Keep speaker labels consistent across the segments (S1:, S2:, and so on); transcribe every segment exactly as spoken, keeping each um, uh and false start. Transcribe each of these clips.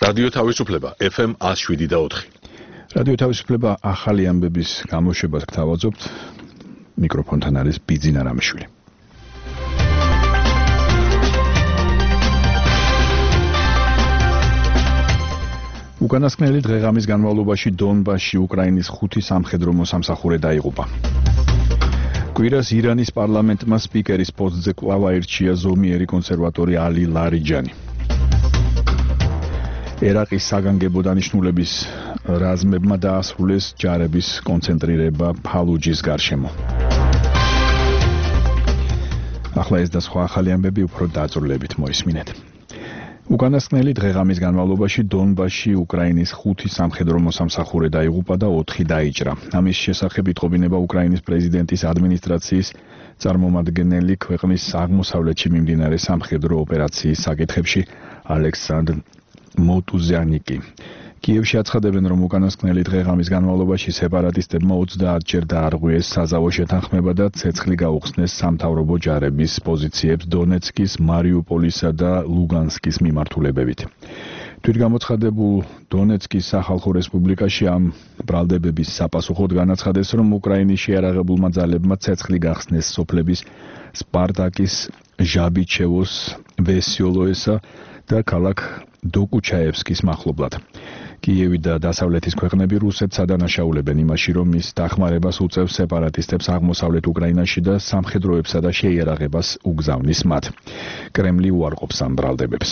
S1: რადიო თავისუფლება ეფ ემ one oh seven და four.
S2: რადიო თავისუფლება ახალი ამბების გამოშვებას გთავაზობთ. მიკროფონთან არის ბიძინა რამიშვილი. უკანასკნელი დღეღამის განმავლობაში დონბასში უკრაინის ხუთი სამხედრო მოსამსახურე დაიღუპა. კვირას ირანის პარლამენტმა სპიკერის პოსტზე კვლავ აირჩია ზომიერი კონსერვატორი ალი ლარიჯანი. ერაყის საგანგებო დანიშნულების რაზმებმა დაასრულეს ჯარების კონცენტრირება ფალუჯის გარშემო. ახლა ეს და სხვა ახალი ამბები უფრო დაწვრილებით მოისმინეთ. უკანასკნელი დღეღამის განმავლობაში დონბასში უკრაინის ხუთი სამხედრო მოსამსახურე დაიღუპა და ოთხი დაიჭრა. ამის შესახებ იტყობინება უკრაინის პრეზიდენტის ადმინისტრაციის წარმომადგენელი ქვეყნის აღმოსავლეთში მიმდინარე სამხედრო ოპერაციის საკითხებში ალექსანდრ მოტუზიანიკი. კიევში აცხადებენ, რომ უკანასკნელი დღეღამის განმავლობაში სეპარატისტებმა ოცდაათ ჯერ დაარღვიეს საზავო შეთანხმება და ცეცხლი გაუხსნეს სამთავრობო ჯარების პოზიციებს დონეცკის, მარიუპოლისა და ლუგანსკის მიმართულებებით. თვითგამოცხადებულ დონეცკის სახალხო რესპუბლიკაში ამ ბრალდებების საპასუხოდ განაცხადეს, რომ უკრაინის შეიარაღებულმა ძალებმა ცეცხლი გახსნეს სოფლების სპარტაკის, ჟაბიჩევოს, ვესიოლოესა და ქალაქ დოკუჩაევსკის მახლობლად. კიევი და დასავლეთის ქვეყნები რუსეთს ადანაშაულებენ იმაში, რომ მის დახმარებას უწევს სეპარატისტებს აღმოსავლეთ უკრაინაში და სამხედროებსა და შეიარაღებას უგზავნის მათ. კრემლი უარყოფს ამ ბრალდებებს.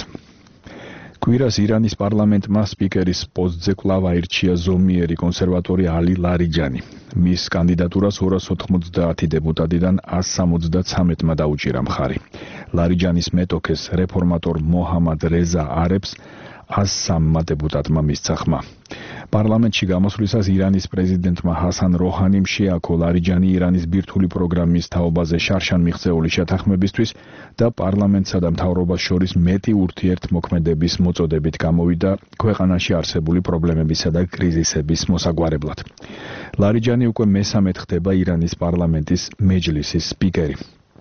S2: კვირას ირანის პარლამენტმა სპიკერის პოსტზე კვლავ აირჩია ზომიერი კონსერვატორი ალი ლარიჯანი. მის კანდიდატურას ორას ოთხმოცდაათი დეპუტატიდან one seventy-three-მა დაუჭირა მხარი. ლარიჯანის მეტოქეს რეფორმატორ მოჰამად რეზა არებს one oh three-მა დეპუტატმა მისცა ხმა. პარლამენტში გამოსვლისას ირანის პრეზიდენტმა ჰასან როჰანიმ შეაქო ლარიჯანი ირანის ბირთვული პროგრამის თაობაზე შარშან მიღწეული შეთანხმებისთვის და პარლამენტსა და მთავრობას შორის მეტი ურთიერთმოქმედების მოწოდებით გამოვიდა ქვეყანაში არსებული პრობლემებისა და კრიზისების მოსაგვარებლად. ლარიჯანი უკვე მესამედ ხდება ირანის პარლამენტის მეჯლისის სპიკერი.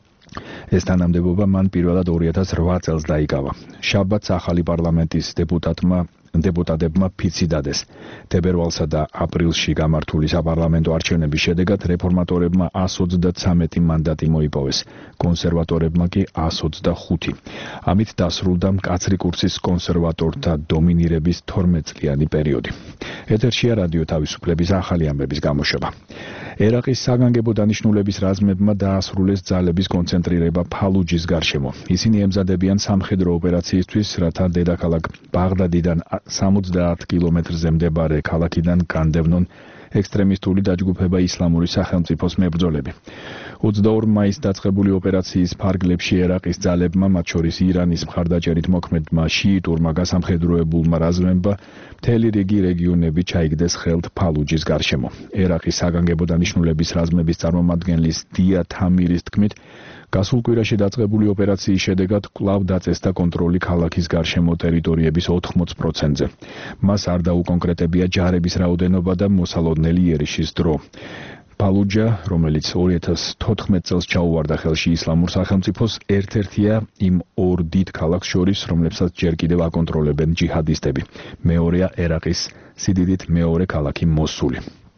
S2: ეს თანამდებობა მან პირველად two thousand eight წელს დაიკავა. შაბათს ახალი პარლამენტის დეპუტატმა დეპუტატებმა ფიცი დადეს. თებერვალსა და აპრილში გამართული საპარლამენტო არჩევნების შედეგად რეფორმატორებმა one hundred twenty-three მანდატი მოიპოვეს, კონსერვატორებმა კი one hundred twenty-five. ამით დასრულდა მკაცრი კურსის კონსერვატორთა დომინირების twelve წლიანი პერიოდი. ეთერშია რადიო თავისუფლების ახალი ამბების გამოშვება. ერაყის საგანგებო დანიშნულების რაზმებმა დაასრულეს ძალების კონცენტრირება ფალუჯის გარშემო. ისინი ემზადებიან სამხედრო ოპერაციისთვის, რათა დედაქალაქ ბაღდადიდან seventy კილომეტრზე მდებარე ქალაქიდან განდევნონ ექსტრემისტული დაჯგუფება ისლამური სახელმწიფოს მებრძოლები. twenty-four მაისს დაწყებული ოპერაციის ფარგლებში ერაყის ძალებმა, მათ შორის ირანის მხარდაჭერით მოქმედმა შიიტურმა გასამხედროებულმა რაზმებმა მთელი რიგი რეგიონები ჩაიგდეს ხელთ ფალუჯის გარშემო. ერაყის საგანგებო დანიშნულების რაზმების წარმომადგენლის დია თამირის თქმით, გასულ კვირაში დაწყებული ოპერაციის შედეგად კვლავ დაწესდა კონტროლი ქალაქის გარშემო ტერიტორიების eighty პროცენტზე. მას არ დაუკონკრეტებია ჯარების რაოდენობა და მოსალოდნელი იერიშის დრო. ფალუჯა, რომელიც two thousand fourteen წელს ჩაუვარდა ხელში ისლამურ სახელმწიფოს, ერთ-ერთია იმ ორ დიდ ქალაქს შორის, რომლებსაც ჯერ კიდევ აკონტროლებენ ჯიჰადისტები. მეორეა ერაყის სიდიდით მეორე ქალაქი მოსული.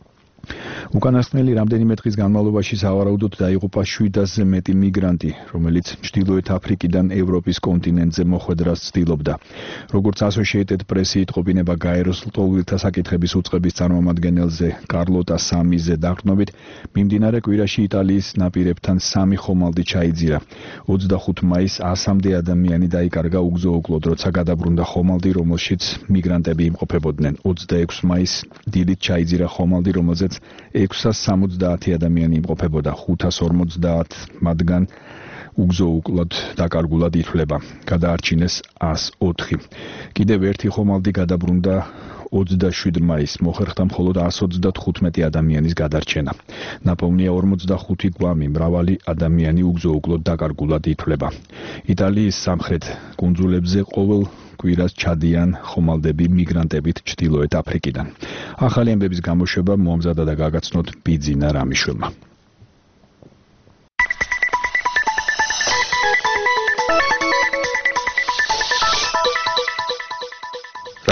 S2: უკანასკნელი რამდენიმე დღის განმავლობაში სავარაუდოდ დაიღუპა seven hundred-ზე მეტი მიგრანტი, რომელიც ჩრდილოეთ აფრიკიდან ევროპის კონტინენტზე მოხვედრას ცდილობდა. როგორც Associated Press-ი იტყობინება გაეროს ლტოლვილთა საკითხების უწყების წარმომადგენელზე კარლოტა სამიზე დაყრდნობით, მიმდინარე კვირაში იტალიის ნაპირებთან სამი ხომალდი ჩაიძირა. twenty-five მაისს one-მდე ადამიანი დაიკარგა უგზო-უკლოდ, როცა გადაბრუნდა ხომალდი, რომელშიც მიგრანტები იმყოფებოდნენ. twenty-six მაისს დილით ჩაიძირა ხომალდი, რომელზეც six hundred seventy ადამიანი იმყოფებოდა, five hundred forty მათგან უგზო-უკლოდ დაკარგულად ითვლება. გადაარჩინეს one hundred four. კიდევ ერთი ხომალდი გადაბრუნდა twenty-seven მაისს, მოხერხდა მხოლოდ one hundred twenty-five ადამიანის გადარჩენა. ნაპოვნია forty-five გვამი, მრავალი ადამიანი უგზო-უკლოდ დაკარგულად ითვლება. იტალიის სამხრეთ კუნძულებზე ყოველ კვირას ჩადიან ხომალდები მიგრანტებით ჩრდილოეთ აფრიკიდან. ახალი ამბების გამოშვება მომზადა და გაგაცნოთ ბიძინა რამიშვილმა.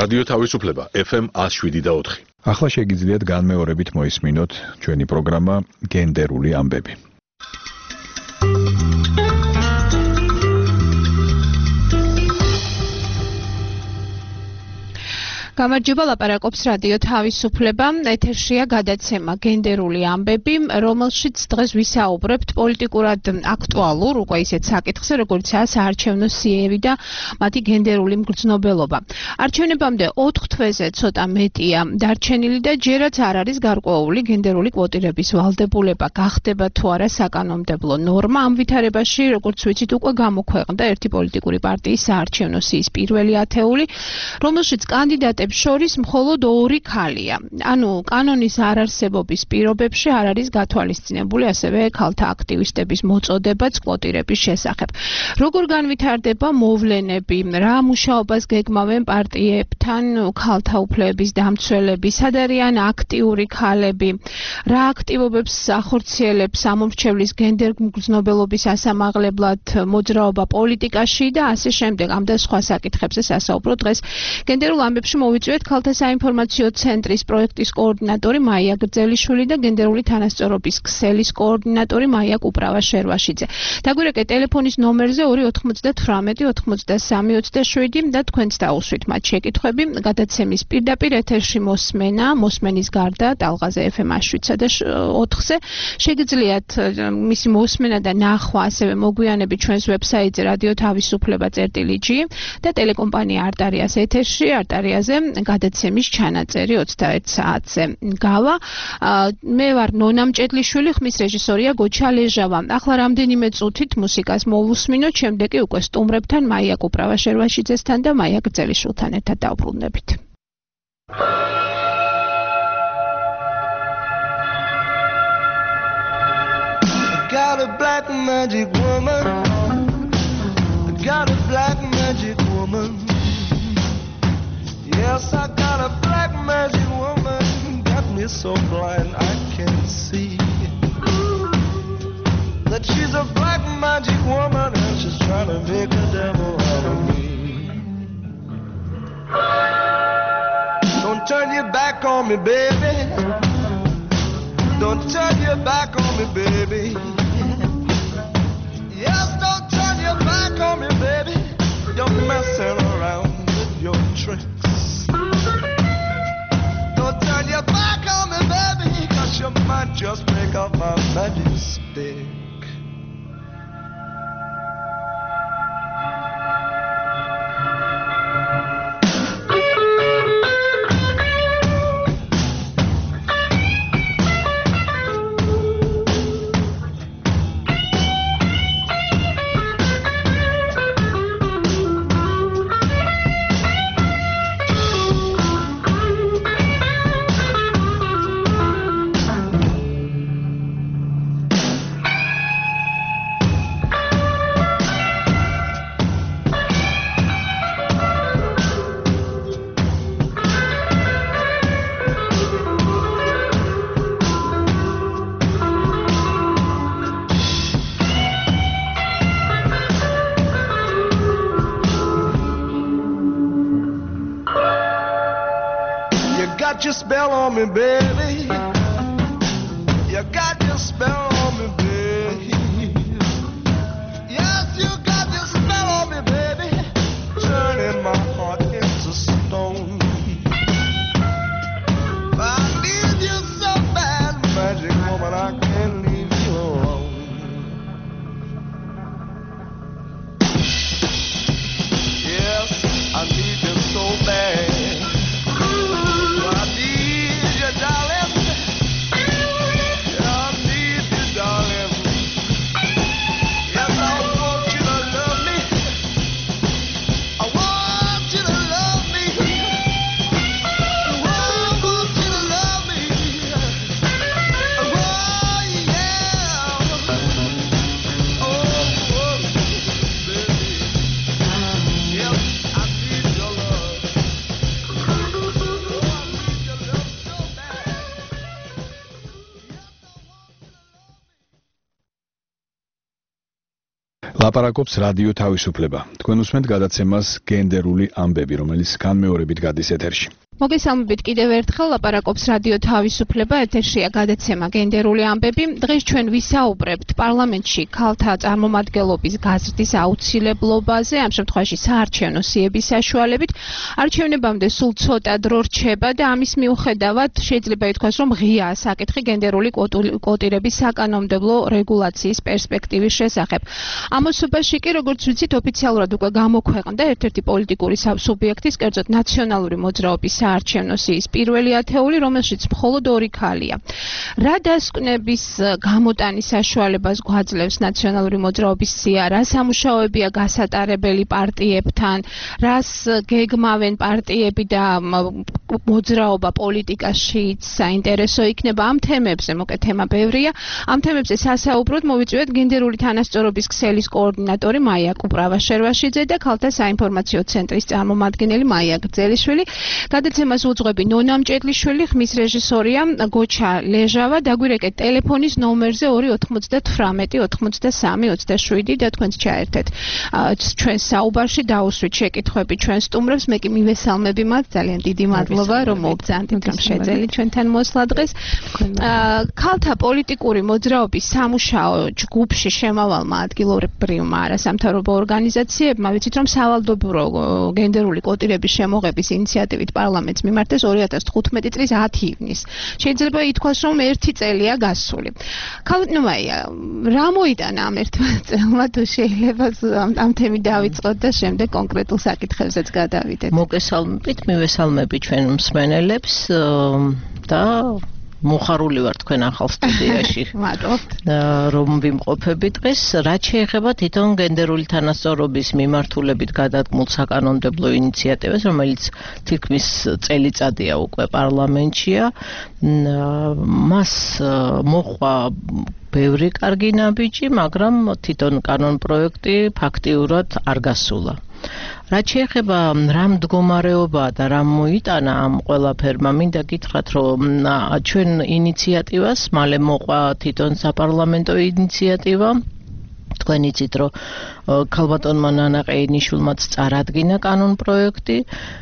S1: რადიო თავისუფლება ეფ ემ one oh seven point four.
S2: ახლა შეგიძლიათ განმეორებით მოისმინოთ ჩვენი პროგრამა გენდერული ამბები.
S3: გამარჯობა, ლაპარაკობს რადიო თავისუფლება. ეთერშია გადაცემა გენდერული ამბები, რომელშიც დღეს ვისაუბრებთ პოლიტიკურად აქტუალურ, უკვე ისეთ საკითხზე, როგორიცაა საარჩევნო სიები და მათი გენდერული მგრძნობელობა. არჩევნებამდე ოთხ თვეზე ცოტა მეტია დარჩენილი და ჯერაც არ არის გარკვეული გენდერული კვოტირების ვალდებულება გახდება თუ არა საკანონმდებლო ნორმა. ამ ვითარებაში, როგორც ვიცით, უკვე გამოქვეყნდა ერთი პოლიტიკური პარტიის საარჩევნო სიის პირველი ათეული, რომელშიც კანდიდატები შორის მხოლოდ ორი ქალია. ანუ კანონის არარსებობის პირობებში არ არის გათვალისწინებული ასევე ქალთა აქტივისტების მოწოდებაც კვოტირების შესახებ. როგორ განვითარდება მოვლენები, რა მუშაობას გეგმავენ პარტიებთან ქალთა უფლებების დამცველები, სად არიან აქტიური ქალები, რა აქტივობებს ახორციელებს სამომრჩევლის გენდერ მგრძნობელობის ასამაღლებლად მოძრაობა პოლიტიკაში და ასე შემდეგ. ამ და სხვა საკითხებზე სასაუბრო დღეს გენდერულ ამბებში მოვიწვიეთ ქალთა საინფორმაციო ცენტრის პროექტის კოორდინატორი მაია გრძელიშვილი და გენდერული თანასწორობის ქსელის კოორდინატორი მაია კუპრავა-შერვაშიძე. დაგვირეკეთ ტელეფონის ნომერზე ორი ოთხმოცდათვრამეტი ოთხმოცდასამი ოცდაშვიდი და თქვენც დაუსვით მათ შეკითხვები. გადაცემის პირდაპირ ეთერში მოსმენა, მოსმენის გარდა ტალღაზე ეფ ემ one oh seven და ოთხზე შეგიძლიათ მისი მოსმენა და ნახვა ასევე მოგვიანებით ჩვენს ვებსაიტზე რადიო თავისუფლება წერტილი ჯი და ტელეკომპანია არტარიას ეთერში არტარიაზე გადაცემის ჩანაწერი ოცდაერთ საათზე. გავა, მე ვარ ნონა მჭედლიშვილი, ხმის რეჟისორია გოჩა ლეჟავა. ახლა რამდენიმე წუთით მუსიკას მოვუსმინოთ, შემდეგ კი უკვე სტუმრებთან მაია კუპრავა-შერვაშიძესთან და მაია გრძელიშვილთან ერთად დავბრუნდებით.
S4: Got a black magic woman. Got a black magic woman. Yes, I got a black magic woman. Got me so blind I can't see that she's a black magic woman and she's trying to make a devil out of me. Don't turn your back on me, baby. Don't turn your back on me, baby. Yes, don't turn your back on me, baby. You're messing around with your tricks. Don't turn your back on me, baby, cause you might just break up my magic stick. Got your spell on me, baby. You got your spell on me, baby. Yes, you got your spell on me, baby. Turning my heart into stone. I need you so bad, magic woman, I can't leave you alone. Yes, I need you so bad. Darling,
S2: ლაპარაკობს რადიო თავისუფლება. Თქვენ უსმენთ გადაცემას გენდერული ამბები, რომელიც განმეორებით გადის ეთერში.
S3: მოგესალმებით კიდევ ერთხელ ლაპარაკობს რადიო თავისუფლება, ეთერშია გადაცემა გენდერული ამბები. დღეს ჩვენ ვისაუბრებთ პარლამენტში ქალთა წარმომადგენლობის გაზრდის აუცილებლობაზე, ამ შემთხვევაში საარჩევნო სიების საშუალებით. არჩევნებამდე სულ ცოტა დრო რჩება და ამის მიუხედავად შეიძლება ითქვას, რომ ღიაა საკითხი გენდერული კვოტირების საკანონმდებლო რეგულაციის პერსპექტივის შესახებ. ამოსობაში კი, როგორც ვიცით, ოფიციალურად უკვე გამოქვეყნდა ერთ-ერთი პოლიტიკური სუბიექტის, კერძოდ ნაციონალური მოძრაობის საარჩევნო სიის პირველი ათეული, რომელშიც მხოლოდ ორი ქალია. რა დასკვნების გამოტანის საშუალებას გვაძლევს ნაციონალური მოძრაობის სია, რა სამუშაოებია გასატარებელი პარტიებთან, რას გეგმავენ პარტიები და მოძრაობა პოლიტიკაშიც საინტერესო იქნება ამ თემებზე, მოკეთ თემა ბევრია. ამ თემებზე სასაუბროდ მოვიწვიეთ გენდერული თანასწორობის ქსელის კოორდინატორი მაია კუპრავა-შერვაშიძე და ქალთა საინფორმაციო ცენტრის წარმომადგენელი მაია გრძელიშვილი. გადაცემას უძღვები ნონა მჭედლიშვილი, ხმის რეჟისორია გოჩა ლეჟავა. დაგვირეკეთ ტელეფონის ნომერზე ორი ოთხმოცდათვრამეტი ოცდასამი ოცდაშვიდი და თქვენც ჩაერთეთ ჩვენ საუბარში, დაუსვით შეკითხვები ჩვენ სტუმრებს. მე კი მივესალმები მათ, ძალიან დიდი მადლობა რომ მოგზავნით, რომ შეძელით ჩვენთან მოსვლა დღეს. ქალთა პოლიტიკური მოძრაობის სამუშაო ჯგუფში შემავალმა ადგილობრივმა არასამთავრობო ორგანიზაციებმა ვიცით, რომ სავალდებულო გენდერული კვოტირების შემოღების ინიციატივით პარლამენტს მიმართეს ორი ათას თხუთმეტი წლის ათი ივნისს. შეიძლება ითქვას, რომ ერთი წელია გასული. ქალბატონო მაია, რა მოიტანა ამ ერთმა წელმა, თუ შეიძლება ამ თემით დავიწყოთ და შემდეგ კონკრეტულ საკითხებზეც გადავიდეთ.
S5: მოგესალმებით, მივესალმები ჩვენ მსმენელებს და მოხარული ვარ თქვენ ახალ სტუდიაში.
S3: მადლობთ.
S5: რომ ვიმყოფები დღეს, რაც შეეხება თვითონ გენდერული თანასწორობის მიმართულებით გადადგმულ საკანონმდებლო ინიციატივას, რომელიც თითქმის წელიწადია უკვე პარლამენტშია, მას მოხვა ბევრი კარგი ნაბიჯი, მაგრამ თვითონ კანონპროექტი ფაქტიურად არ გასულა. რაც შეეხება რა მდგომარეობაა და რა მოიტანა ამ ყველაფერმა, მინდა გითხრათ, რომ ჩვენ ინიციატივას მალე მოყვა თვითონ საპარლამენტო ინიციატივა. თქვენ იცით, რომ ქალბატონმა ნანა ყეინიშვილმაც წარადგინა კანონპროექტი.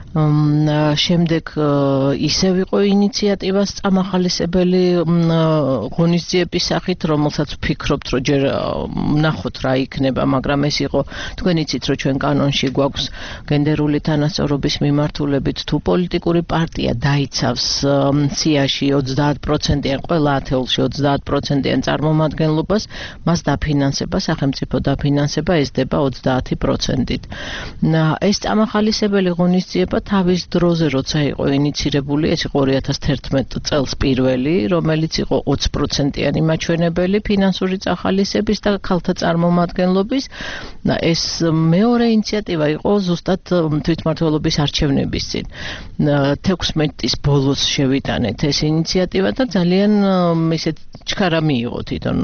S5: შემდეგ ისევ იყო ინიციატივას წამახალისებელი ღონისძიების სახით, რომელსაც ვფიქრობთ, რომ ჯერ ვნახოთ რა იქნება, მაგრამ ეს იყო, თქვენ იცით, რომ ჩვენ კანონში გვაქვს გენდერული თანასწორობის მიმართულებით, თუ პოლიტიკური პარტია დაიცავს სიაში ოცდაათ პროცენტიან, ყველა ათეულში ოცდაათ პროცენტიან წარმომადგენლობას, მას დაფინანსება, სახელმწიფო დაფინანსება ესდება ოცდაათი პროცენტით. ეს წამახალისებელი ღონისძიება თავის დროზე, როცა იყო ინიცირებული, ეს იყო ორი ათას თერთმეტ წელს პირველი, რომელიც იყო ოცი პროცენტიანი მაჩვენებელი ფინანსური წახალისების და ქალთა წარმომადგენლობის. ეს მეორე ინიციატივა იყო ზუსტად თვითმმართველობის არჩევნების წინ. თექვსმეტის ბოლოს შევიტანეთ ეს ინიციატივა და ძალიან ისეთ ჩქარა მიიღო თვითონ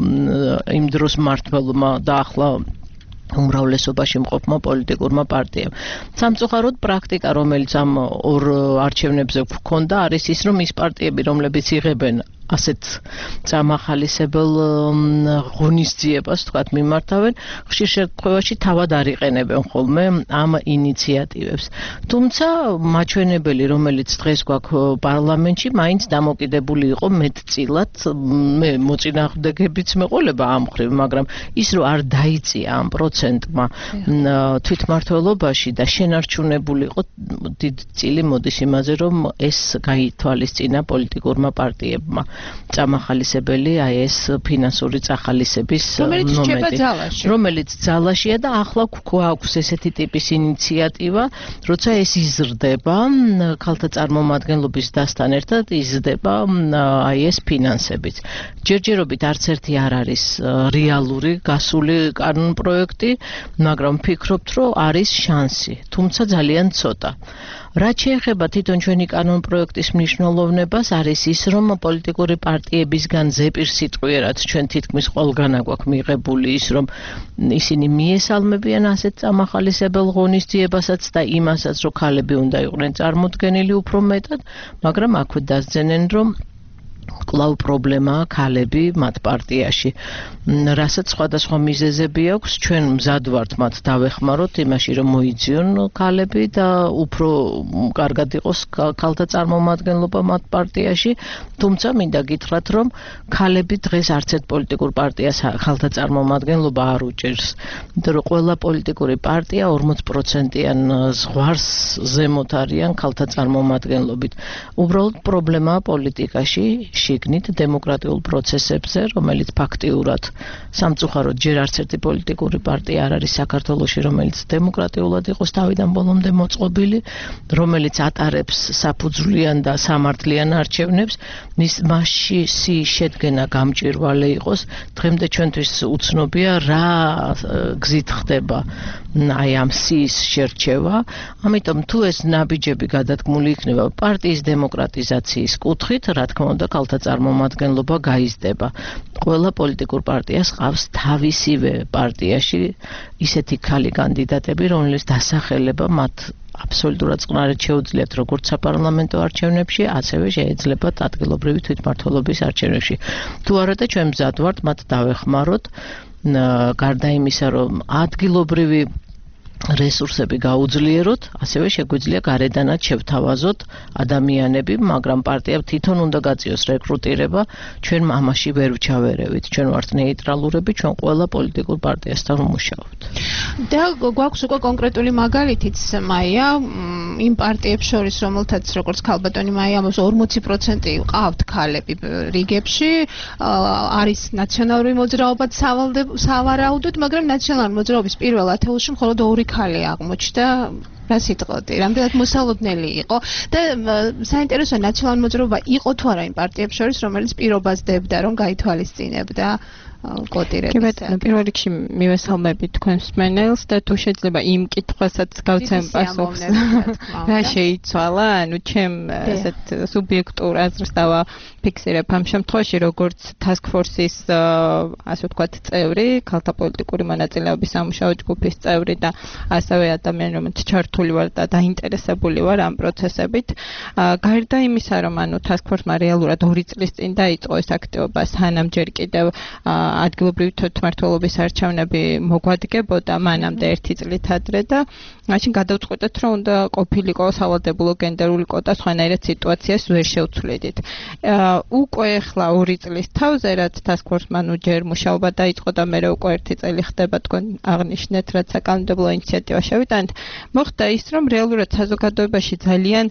S5: იმ დროს მმართველმა და ახლა უმრავლესობაში მყოფმა პოლიტიკურმა პარტიამ. სამწუხაროდ პრაქტიკა, რომელიც ამ ორ არჩევნებზე გვქონდა, არის ის, რომ ის პარტიები, რომლებიც იღებენ ასეთ წამახალისებელ ღონისძიებას, თქვათ, მიმართავენ, ხშირ შემთხვევაში თავად არ იყენებენ ხოლმე ამ ინიციატივებს. თუმცა მაჩვენებელი, რომელიც დღეს გვაქვს პარლამენტში, მაინც დამოკიდებული იყო მეტწილად, მე მოწინააღმდეგებიც მეყოლება ამ მხრივ, მაგრამ ის რომ არ დაიწია ამ პროცენტმა თვითმმართველობაში და შენარჩუნებული იყო დიდ წილი მოდის იმაზე, რომ ეს გაითვალისწინა პოლიტიკურმა პარტიებმა. წამახალისებელი აი ეს ფინანსური წახალისების მომენტი, რომელიც ძალაშია და ახლა გვაქვს ესეთი ტიპის ინიციატივა, როცა ეს იზრდება, ქალთა წარმომადგენლობის დასთან ერთად იზრდება აი ეს ფინანსებიც. ჯერჯერობით არც ერთი არ არის რეალური გასული კანონპროექტი, მაგრამ ვფიქრობთ, რომ არის შანსი, თუმცა ძალიან ცოტა. რაც შეეხება თვითონ ჩვენი კანონპროექტის მნიშვნელოვნებას, არის ის, რომ პოლიტიკური პარტიებისგან ზეპირსიტყვიერად ჩვენ თითქმის ყველგან აგვაქვს მიღებული ის, რომ ისინი მიესალმებიან ასეთ წამახალისებელ ღონისძიებასაც და იმასაც, რომ ქალები უნდა იყვნენ წარმოდგენილი უფრო მეტად, მაგრამ აქვე დასძენენ, რომ კვლავ პრობლემაა ქალები მათ პარტიაში. რასაც სხვადასხვა მიზეზები აქვს, ჩვენ მზად ვართ მათ დავეხმაროთ იმაში, რომ მოიძიონ ქალები და უფრო კარგად იყოს ქალთა წარმომადგენლობა მათ პარტიაში, თუმცა მინდა გითხრათ, რომ ქალები დღეს არც ერთ პოლიტიკურ პარტიას ქალთა წარმომადგენლობა არ უჭერს. იმიტომ რომ ყველა პოლიტიკური პარტია ორმოც პროცენტიან ზღვარს ზემოთ არიან ქალთა წარმომადგენლობით. უბრალოდ პრობლემაა პოლიტიკაში, შიგნით დემოკრატიულ პროცესებზე, რომელიც ფაქტიურად სამწუხაროდ ჯერ არც ერთი პოლიტიკური პარტია არ არის საქართველოში, რომელიც დემოკრატიულად იყოს თავიდან ბოლომდე მოწყობილი, რომელიც ატარებს საფუძვლიან და სამართლიან არჩევნებს, მის მასში შედგენა გამჭვირვალე იყოს. დღემდე ჩვენთვის უცნობია რა გზით ხდება აი ამ სიის შერჩევა. ამიტომ თუ ეს ნაბიჯები გადადგმული იქნება პარტიის დემოკრატიზაციის კუთხით, რა თქმა უნდა, ქალთა წარმომადგენლობა გაიზრდება. ყველა პოლიტიკურ პარტიას ყავს თავისივე პარტიაში ისეთი ქალი კანდიდატები, რომლის დასახელება მათ აბსოლუტურად წყნარად შეუძლიათ როგორც საპარლამენტო არჩევნებში, ასევე შეიძლებათ ადგილობრივი თვითმმართველობის არჩევნებში. თუ არა და ჩვენ მზად ვართ მათ დავეხმაროთ, გარდა იმისა, რომ ადგილობრივი რესურსები გაუძლიეროთ, ასევე შეგვიძლია გარედანაც შევთავაზოთ ადამიანები, მაგრამ პარტიამ თვითონ უნდა გაწიოს რეკრუტირება, ჩვენ ამაში ვერ ვჩავერევით. ჩვენ ვართ ნეიტრალურები, ჩვენ ყველა პოლიტიკურ პარტიასთან ვმუშაობთ.
S3: და გვაქვს უკვე კონკრეტული მაგალითიც, მაია, იმ პარტიებს შორის, რომელთაც როგორც ქალბატონი მაია ამბობს, ორმოცი პროცენტი ყავთ ქალები რიგებში, არის ნაციონალური მოძრაობაც სავარაუდოდ, მაგრამ ნაციონალური მოძრაობის პირველ ათეულში მხოლოდ ორი ქალი აღმოჩნდა. რა სიტყვოდი, რამდენად მოსალოდნელი იყო და საინტერესოა ნაციონალური მოძრაობა იყო თუ არა იმ პარტიებს შორის, რომელიც პირობას დებდა, რომ გაითვალისწინებდა კოტირების.
S6: კი ბატონო, პირველ რიგში მივესალმები თქვენს მსმენელს და თუ შეიძლება იმ კითხვასაც გავცემ პასუხს. რა შეიცვალა? ანუ ჩემ ესეთ სუბიექტურ აზრს დავაფიქსირებ ამ შემთხვევაში, როგორც task force-ის ასე ვთქვათ წევრი, ქალთა პოლიტიკური მონაწილეობის სამუშაო ჯგუფის წევრი და ასევე ადამიანი, რომელიც ჩართული ვარ და დაინტერესებული ვარ ამ პროცესებით. გარდა იმისა, რომ ანუ task force-მა რეალურად ორი წლის წინ დაიწყო ეს აქტივობა, სანამ ჯერ კიდევ ადგილობრივი თვითმმართველობის არჩევნები მოგვადგებოდა მანამდე ერთი წლით ადრე და მაშინ გადავწყვეტეთ, რომ უნდა ყოფილიყო სავალდებულო გენდერული კვოტა, სხვანაირად სიტუაციას ვერ შევცვლიდით. უკვე ახლა ორი წლის თავზე, რაც task force-მა ნუ ჯერ მუშაობა დაიწყო და მე უკვე ერთი წელი ხდება თქვენ აღნიშნეთ, რაც საკანონმდებლო ინიციატივა შევიტანეთ, მოხდა ის, რომ რეალურად საზოგადოებაში ძალიან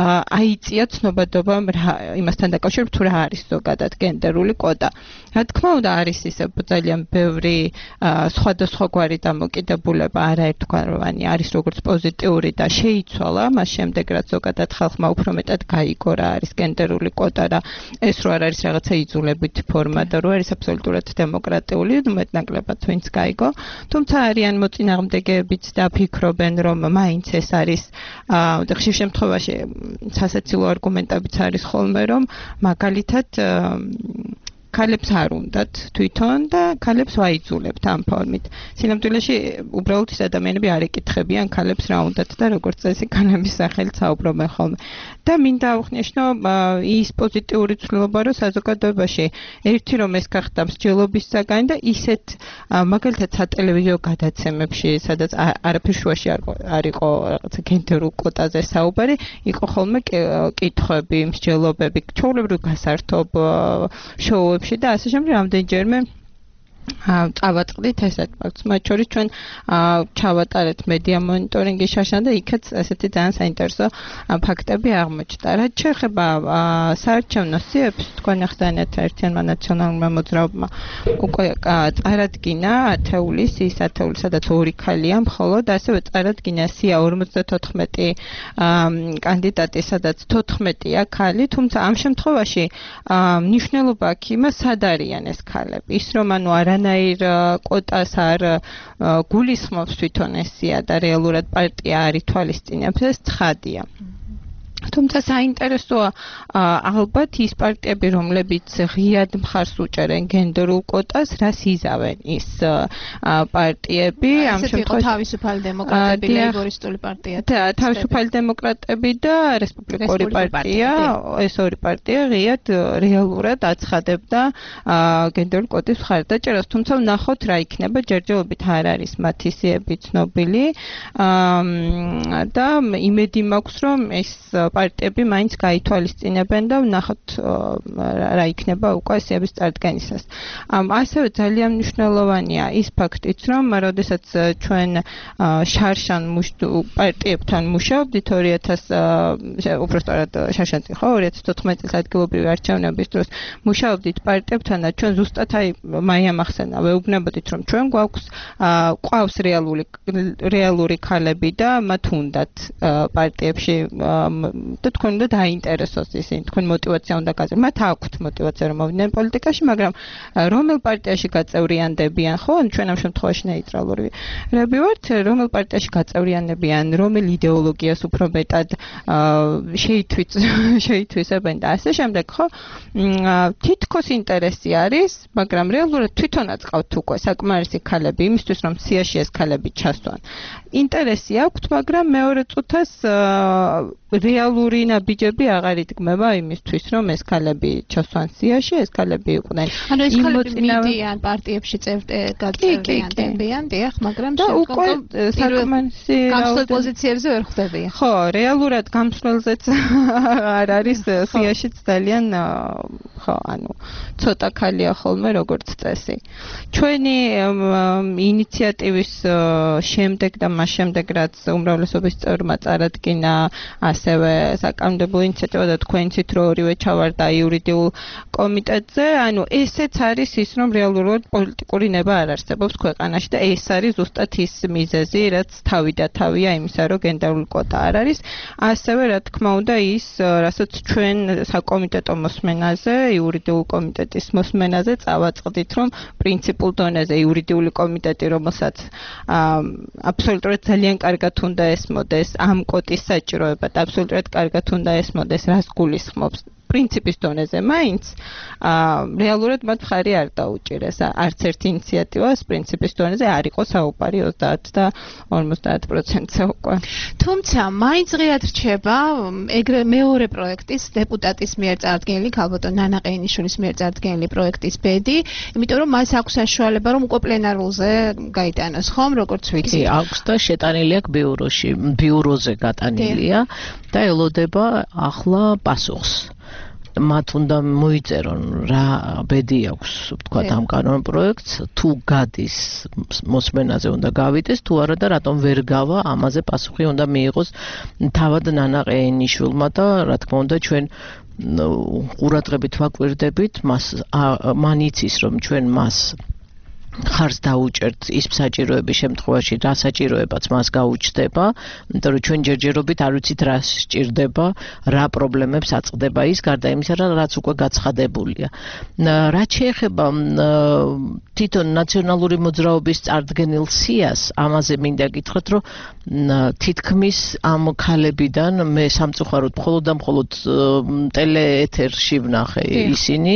S6: აიწია ცნობადობა იმასთან დაკავშირებით, თუ რა არის ზოგადად გენდერული კვოტა. რა თქმა უნდა, არის ისე ძალიან ბევრი სხვადასხვაგვარი დამოკიდებულება, არაერთგვაროვანი არის როგორც პოზიტიური და შეიცვალა, მას შემდეგ რაც ზოგადად ხალხმა უფრო მეტად გაიგო რა არის გენდერული კვოტა და ეს რო არ არის რაღაცა იძულებითი ფორმა და რო არის აბსოლუტურად დემოკრატიული, მეტნაკლებად ვინც გაიგო. თუმცა არიან მოწინააღმდეგეებიც და ფიქრობენ, რომ მაინც ეს არის და ხშირ შემთხვევაში სასაცილო არგუმენტებიც არის ხოლმე, რომ მაგალითად ქალებს არ უნდათ თვითონ და ქალებს ვაიძულებთ ამ ფორმით. სინამდვილეში უბრალოდ ის ადამიანები არ ეკითხებიან ქალებს რა უნდათ და როგორც წესი ქალების სახელით საუბრობენ ხოლმე. და მინდა აუხსნიაშნო ის პოზიტიური ცვლილება, რომ საზოგადოებაში ერთი რომ ეს გახდა მსჯელობის საგანი და ისეთ მაგალითად სატელევიზიო გადაცემებში, სადაც არაფერ შუაში არ იყო რაღაცა გენდერულ კვოტაზე საუბარი, იყო ხოლმე კითხვები, მსჯელობები, ჩვეულებრივ გასართობ შოუებში და ასე შემდეგ რამდენჯერმე წავატყდით ესეთ ფაქტს. მათ შორის ჩვენ ჩავატარეთ მედია მონიტორინგის შაშან და იქაც ესეთი ძალიან საინტერესო ფაქტები აღმოჩნდა. რაც შეეხება საარჩევნო სიებს, თქვენ ახსენეთ ერთიანმა ნაციონალურმა მოძრაობამ უკვე წარადგინა ათეულის, ის ათეული, სადაც ორი ქალია მხოლოდ, ასევე წარადგინა სია ორმოცდათოთხმეტი კანდიდატი, სადაც თოთხმეტია ქალი, თუმცა ამ შემთხვევაში მნიშვნელობა აქვს იმას, სად არიან ეს ქალები. ის რომ ანუ არა ნაირ კვოტას არ გულისხმობს თვითონ ეს სია და რეალურად პარტია არ ითვალისწინებს, ეს ცხადია. თუმცა საინტერესოა ალბათ ის პარტიები, რომლებიც ღიად მხარს უჭერენ გენდერულ კვოტას, რას იზავენ ის პარტიები, ამ შემთხვევაში
S3: თავისუფალი დემოკრატები, ლეიბორისტული პარტია
S6: და თავისუფალი დემოკრატები და რესპუბლიკური პარტია, ეს ორი პარტია ღიად რეალურად აცხადებდა გენდერულ კვოტის მხარდაჭერას, თუმცა ვნახოთ რა იქნება, ჯერჯერობით არ არის მათი სიები ცნობილი და იმედი მაქვს, რომ ეს პარტიები მაინც გაითვალისწინებენ და ვნახოთ რა იქნება უკვე სიების წარდგენისას. ასევე ძალიან მნიშვნელოვანია ის ფაქტიც, რომ როდესაც ჩვენ შარშან პარტიებთან მუშაობდით ორი ათას უბრალოდ შარშანს ხო ორი ათას თოთხმეტი წლის ადგილობრივი არჩევნების დროს მუშაობდით პარტიებთან და ჩვენ ზუსტად აი მაია მახსენა ვეუბნებოდით, რომ ჩვენ გვაქვს ყავს რეალური რეალური ქალები და მათ უნდათ პარტიებში და თქვენ უნდა დაინტერესოს ისინი, თქვენ мотиваცია უნდა გაზრდოთ. მათ აქვთ мотиваცია რომ მოვიდნენ პოლიტიკაში, მაგრამ რომელ პარტიაში გაწევრიანდებიან, ხო, ჩვენ ამ შემთხვევაში ნეიტრალური რები ვართ, რომელ პარტიაში გაწევრიანებიან, რომელ იდეოლოგიას უფრო მეტად შეითვისებენ და ასე შემდეგ, ხო? თითქოს ინტერესი არის, მაგრამ რეალურად თვითონაც ყავთ უკვე საკმარისი ქალები იმისთვის, რომ სიაში ეს ქალები ჩასვან. ინტერესი აქვთ, მაგრამ მეორე წუთას რეალური ნაბიჯები აღარ იდგმება იმისთვის, რომ ეს ქალები ჩასვან სიაში, ეს ქალები იყვნენ.
S3: ანუ ეს ქალები მიდიან პარტიებში წევრიანდებიან, დიახ, მაგრამ
S6: უკვე საკმარისი
S3: გამსვლელ პოზიციებზე ვერ ხვდებიან.
S6: ხო, რეალურად გამსვლელზეც არ არის სიაშიც ძალიან ხო, ანუ ცოტა ქალია ხოლმე როგორც წესი. ჩვენი ინიციატივის შემდეგ და მას შემდეგ, რაც უმრავლესობის წევრმა წარადგინა ასევე საკანონმდებლო ინიციატივა და თქვენიცით რო ორივე ჩავარდა იურიდიულ კომიტეტზე, ანუ ესეც არის ის, რომ რეალურად პოლიტიკური ნება არ არსებობს ქვეყანაში და ეს არის ზუსტად ის მიზეზი, რაც თავი და თავია იმისა, რომ გენდერული კვოტა არ არის. ასევე რა თქმა უნდა ის, რასაც ჩვენ საკომიტეტო მოსმენაზე, იურიდიულ კომიტეტის მოსმენაზე წავაწყდით, რომ პრინციპულ დონეზე იურიდიული კომიტეტი, რომელსაც აბსოლუტურად ძალიან კარგად უნდა ესმოდეს ამ კვოტის საჭიროება და აბსოლუტურად კარგად უნდა ესმოდეს, რას გულისხმობს პრინციპის დონეზე მაინც რეალურად მათ მხარი არ დაუჭირეს. არც ერთ ინიციატივას პრინციპის დონეზე არ იყო საუბარი ოცდაათ და ორმოცდაათ პროცენტზე უკვე.
S3: თუმცა მაინც ღიად რჩება ეგრე მეორე პროექტის დეპუტატის მიერ წარდგენილი ქალბატონ ნანა ყეინიშვილის მიერ წარდგენილი პროექტის ბედი, იმიტომ რომ მას აქვს საშუალება რომ უკვე პლენარულზე გაიტანოს, ხომ, როგორც ვიცი.
S5: აქვს და შეტანილი აქვს ბიუროში, ბიუროზე გატანილია და ელოდება ახლა პასუხს. მათ უნდა მოიწერონ რა ბედი აქვს, ვთქვათ, ამ კანონ პროექტს, თუ გადის მოსმენაზე უნდა გავიდეს, თუ არა და რატომ ვერ გავა, ამაზე პასუხი უნდა მიიღოს თავად ნანა ყეინიშვილმა და რა თქმა უნდა ჩვენ ყურადღებით ვაკვირდებით, მას მან იცის რომ ჩვენ მას ხარს დაუჭერთ ის საჭიროების შემთხვევაში, რა საჭიროებაც მას გაუჩნდება, იმიტომ რომ ჩვენ ჯერჯერობით არ ვიცით რა სჭირდება, რა პრობლემებს აწყდება ის, გარდა იმისა, რაც უკვე გაცხადებულია. რაც შეეხება თვითონ ნაციონალური მოძრაობის წარდგენილ სიას, ამაზე მინდა გითხრათ, რომ თითქმის ამ ქალებიდან მე სამწუხაროდ მხოლოდ და მხოლოდ ტელეეთერში ვნახე ისინი,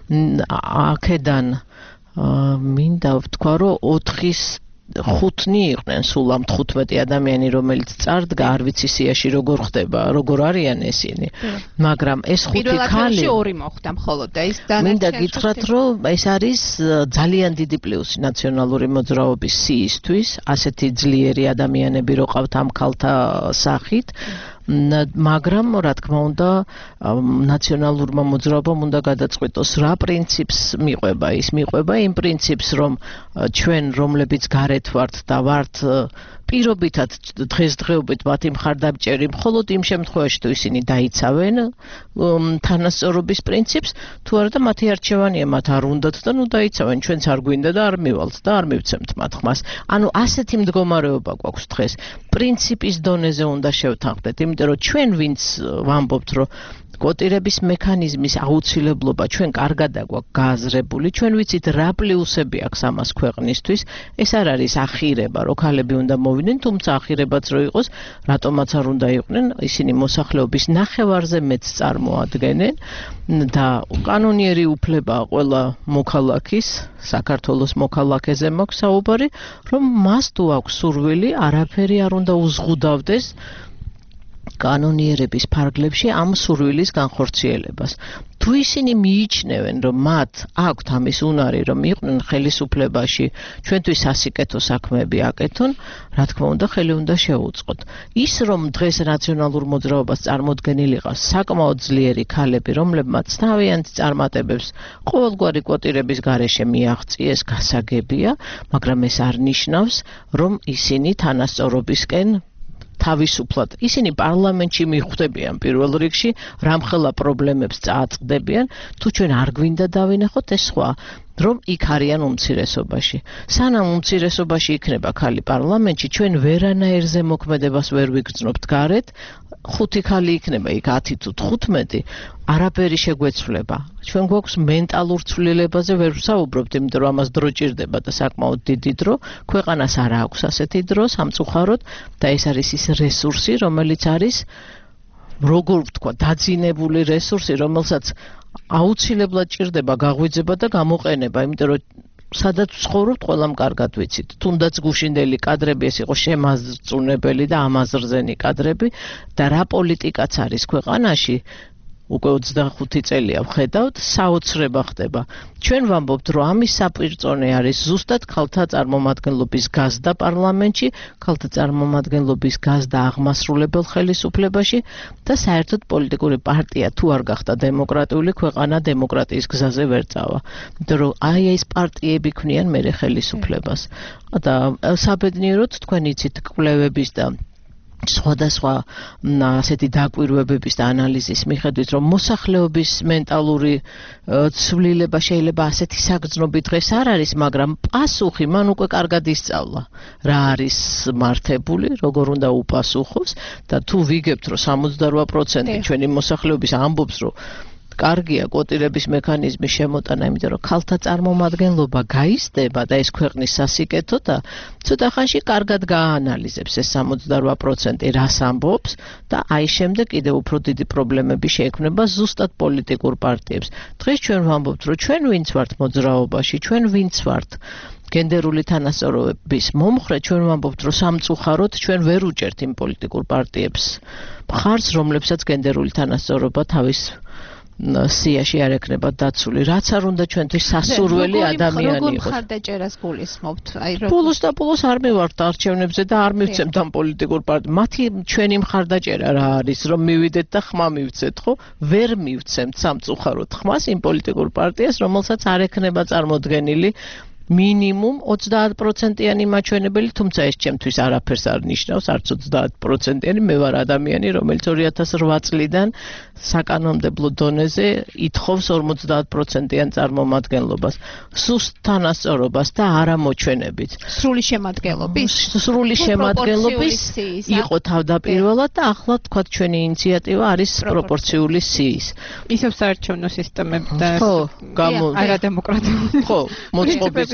S5: აქედან მინდა ვთქვა, რომ ოთხის ხუთნი იყვნენ სულ ამ თხუთმეტი ადამიანი, რომელიც წარდგა, არ ვიცი სიაში როგორ ხდება, როგორ არიან ესენი. მაგრამ ეს ხუთი ქალი
S3: პირველ ორი მოხვდა მხოლოდ და ის
S5: მინდა გითხრათ, რომ ეს არის ძალიან დიდი პლუსი ნაციონალური მოძრაობის სიისთვის, ასეთი ძლიერი ადამიანები რო ყავთ ამ ქალთა სახით. მაგრამ რა თქმა უნდა ნაციონალურმა მოძრაობამ უნდა გადაწყვიტოს რა პრინციპს მიყვება ის მიყვება იმ პრინციპს რომ ჩვენ რომლებიც გარეთ ვართ და ვართ პირობითად დღესდღეობით მათი მხარდამჭერი მხოლოდ იმ შემთხვევაში თუ ისინი დაიცავენ თანასწორობის პრინციპს თუ არა და მათი არჩევანია მათ არ უნდათ და ნუ დაიცავენ ჩვენც არ გვინდა და არ მივალთ და არ მივცემთ მათ ხმას ანუ ასეთი მდგომარეობა გვაქვს დღეს პრინციპის დონეზე უნდა შევთანხმდეთ იმიტომ რომ ჩვენ ვინც ვამბობთ რომ კოტირების მექანიზმის აუცილებლობა ჩვენ კარგად აგვაქვს გააზრებული, ჩვენ ვიცით რა პლუსები აქვს ამას ქვეყნისთვის, ეს არ არის ახირება, რომ ქალები უნდა მოვიდნენ, თუმცა ახირებაც რო იყოს, რატომაც არ უნდა იყვნენ, ისინი მოსახლეობის ნახევარზე მეც წარმოადგენენ და კანონიერი უფლება ყველა მოქალაქის, საქართველოს მოქალაქეზე მაქვს საუბარი, რომ მას თუ აქვს სურვილი, არაფერი არ უნდა უზღუდავდეს კანონიერების ფარგლებში ამ სურვილის განხორციელებას. თუ ისინი მიიჩნევენ, რომ მათ აქვთ ამის უნარი, რომ იყვნენ ხელისუფლებაში, ჩვენთვის სასიკეთო საქმეები აკეთონ, რა თქმა უნდა, ხელი უნდა შეუწყოთ. ის, რომ დღეს რაციონალურ მოძრაობას წარმოდგენილი ყავს საკმაოდ ძლიერი ქალები, რომლებმაც თავიანთ წარმატებებს ყოველგვარი კვოტირების გარეშე მიაღწიეს, გასაგებია, მაგრამ ეს არ ნიშნავს, რომ ისინი თანასწორობისკენ თავისუფლად ისინი პარლამენტში მიხვდებიან პირველ რიგში, რამხელა პრობლემებს წააწყდებიან, თუ ჩვენ არ გვინდა დავინახოთ ეს სხვა, რომ იქ არიან უმცირესობაში. სანამ უმცირესობაში იქნება ქალი პარლამენტში, ჩვენ ვერანაირ ზემოქმედებას ვერ ვიგრძნობთ გარეთ, ხუთი ქალი იქნება იქ ათი თუ თხუთმეტი, არაფერი შეგვეცვლება. ჩვენ გვაქვს მენტალურ ცვლილებაზე ვერ ვსაუბრობთ, იმიტომ რომ ამას დრო ჭირდება და საკმაოდ დიდი დრო, ქვეყანას არ აქვს ასეთი დრო სამწუხაროდ და ეს არის ის რესურსი, რომელიც არის როგორ ვთქვა, დაძინებული რესურსი, რომელსაც აუცილებლად ჭირდება გაღვიძება და გამოყენება, იმიტომ რომ სადაც ვცხოვრობთ, ყველამ კარგად ვიცით. თუნდაც გუშინდელი კადრები ეს იყო შემაზრწუნებელი და ამაზრზენი კადრები და რა პოლიტიკაც არის ქვეყანაში, უკვე ოცდახუთი წელია ვხედავთ, საოცრება ხდება. ჩვენ ვამბობთ, რომ ამის საპირწონე არის ზუსტად ქალთა წარმომადგენლობის გაზდა პარლამენტში, ქალთა წარმომადგენლობის გაზდა აღმასრულებელ ხელისუფლებაში და საერთოდ პოლიტიკური პარტია თუ არ გახდა დემოკრატიული ქვეყანა დემოკრატიის გზაზე ვერ წავა. იმიტომ რომ აი ეს პარტიები ქმნიან მერე ხელისუფლებას. და საბედნიეროდ თქვენ იცით კვლევების და სხვადასხვა ასეთი დაკვირვებების და ანალიზის მიხედვით, რომ მოსახლეობის მენტალური ცვლილება შეიძლება ასეთი საგრძნობი დღეს არ არის, მაგრამ პასუხი მან უკვე კარგად ისწავლა, რა არის მართებული, როგორ უნდა უპასუხოს და თუ ვიგებთ, რომ სამოცდარვა პროცენტი ჩვენი მოსახლეობის ამბობს, რომ კარგია კვოტირების მექანიზმის შემოტანა, იმიტომ რომ ქალთა წარმომადგენლობა გაიზრდება და ეს ქვეყნის სასიკეთო და ცოტა ხანში კარგად გააანალიზებს ეს სამოცდარვა პროცენტი რას ამბობს და აი შემდეგ კიდევ უფრო დიდი პრობლემები შეექმნება ზუსტად პოლიტიკურ პარტიებს. დღეს ჩვენ ვამბობთ, რომ ჩვენ ვინც ვართ მოძრაობაში, ჩვენ ვინც ვართ გენდერული თანასწორობის მომხრე, ჩვენ ვამბობთ, რომ სამწუხაროდ ჩვენ ვერ უჭერთ იმ პოლიტიკურ პარტიებს მხარს, რომლებსაც გენდერული თანასწორობა თავის სიაში არ ეკნება დაცული, რაც არ უნდა ჩვენთვის სასურველი ადამიანი იყოს.
S3: როგორ მხარდაჭერას გულისხმობთ? აი
S5: ბოლოს და ბოლოს არ მივართ არჩევნებზე და არ მივცემთ ამ პოლიტიკურ პარტიას. მათი ჩვენი მხარდაჭერა რა არის, რომ მივიდეთ და ხმა მივცეთ, ხო? ვერ მივცემთ სამწუხაროდ ხმას იმ პოლიტიკურ პარტიას, რომელსაც არ ეკნება წარმოდგენილი მინიმუმ ოცდაათ პროცენტიანი მაჩვენებელი, თუმცა ეს ჩემთვის არაფერს არ ნიშნავს, არც ოცდაათ პროცენტიანი, მე ვარ ადამიანი, რომელიც ორი ათას რვა წლიდან საკანონმდებლო დონეზე ითხოვს ორმოცდაათ პროცენტიან წარმომადგენლობას, სუსტ თანასწორობას და არამოჩვენებით.
S3: სრული შემადგენლობის,
S5: სრული შემადგენლობის იყო თავდაპირველად და ახლა თქვა ჩვენი ინიციატივა არის პროპორციული სიის.
S6: ისევ საარჩევნო სისტემები და არადემოკრატიული.
S5: ხო, მოწყობის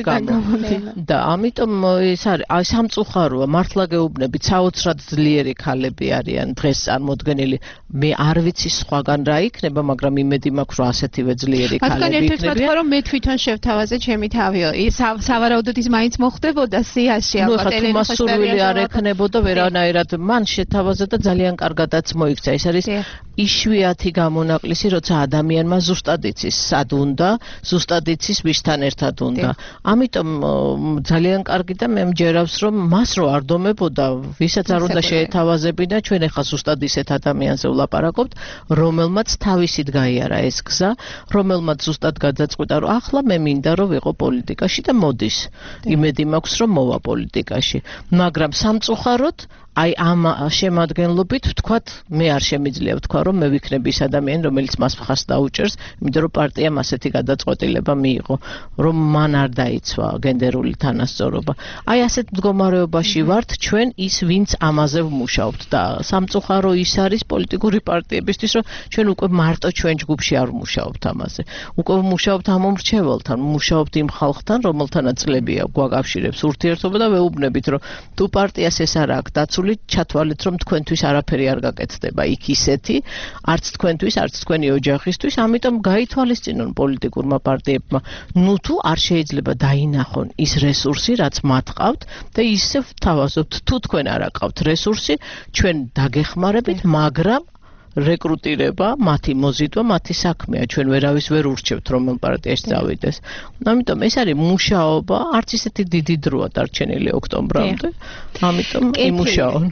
S5: და ამიტომ ეს არის აი სამწუხაროა, მართლა გეუბნებით, საოცრად ძლიერი ქალები არიან დღეს წარმოდგენილი. მე არ ვიცი სხვაგან რა იქნება, მაგრამ იმედი მაქვს, რომ ასეთივე ძლიერი ქალები იქნებიან.
S3: თქვენ ერთად რომ მე თვითონ შევთავაზე ჩემი თავიო. სავარაუდოდ ის მაინც მოხდებოდა სიაში,
S5: ალბათ ელენე ხოჭტარიანი არ ექნებოდა ვერანაირად. მან შეთავაზა და ძალიან კარგადაც მოიქცა. ეს არის იშვიათი გამონაკლისი, როცა ადამიანმა ზუსტად იცის, სად უნდა, ზუსტად იცის ვისთან ერთად უნდა. ამიტომ ძალიან კარგი და მე მჯერავს, რომ მას რო არ დომებოდა, ვისაც არ უნდა შეეთავაზებინა, ჩვენ ახლა ზუსტად ისეთ ადამიანზე ვლაპარაკობთ, რომელმაც თავისით გაიარა ეს გზა, რომელმაც ზუსტად გადაწყვიტა, რომ ახლა მე მინდა რომ ვიყო პოლიტიკაში და მოდის. იმედი მაქვს, რომ მოვა პოლიტიკაში. მაგრამ სამწუხაროდ აი ამ შემადგენლობით ვთქვათ, მე არ შემიძლია ვთქვა, რომ მე ვიქნები ის ადამიანი, რომელიც მას მხარს დაუჭერს, იმიტომ რომ პარტიამ ასეთი გადაწყვეტილება მიიღო, რომ მან არ დაიცვა გენდერული თანასწორობა. აი ასეთ მდგომარეობაში ვართ ჩვენ ის, ვინც ამაზე ვმუშაობთ და სამწუხარო ის არის პოლიტიკური პარტიებისთვის, რომ ჩვენ უკვე მარტო ჩვენ ჯგუფში არ ვმუშაობთ ამაზე. უკვე ვმუშაობთ ამ მომრჩეველთან, ვმუშაობთ იმ ხალხთან, რომელთანაც წლებია გვაკავშირებს ურთიერთობა და ვეუბნებით, რომ თუ პარტიას ეს არ აქვს დაცული, ჩათვალეთ, რომ თქვენთვის არაფერი არ გაკეთდება იქ ისეთი, არც თქვენთვის, არც თქვენი ოჯახისთვის, ამიტომ გაითვალისწინონ პოლიტიკურმა პარტიებმა, ნუ თუ არ შეიძლება დაინახონ ის რესურსი, რაც მათ ყავთ და ისე ვთავაზობთ, თუ თქვენ არ აყავთ რესურსი, ჩვენ დაგეხმარებით, მაგრამ რეკრუტირება, მათი მოზიდვა, მათი საქმეა. ჩვენ ვერავის ვერ ურჩევთ, რომელ პარტიაში წავიდეს. ამიტომ ეს არის მუშაობა, არც ისეთი დიდი დროა დარჩენილი ოქტომბრამდე. ამიტომ იმუშაონ.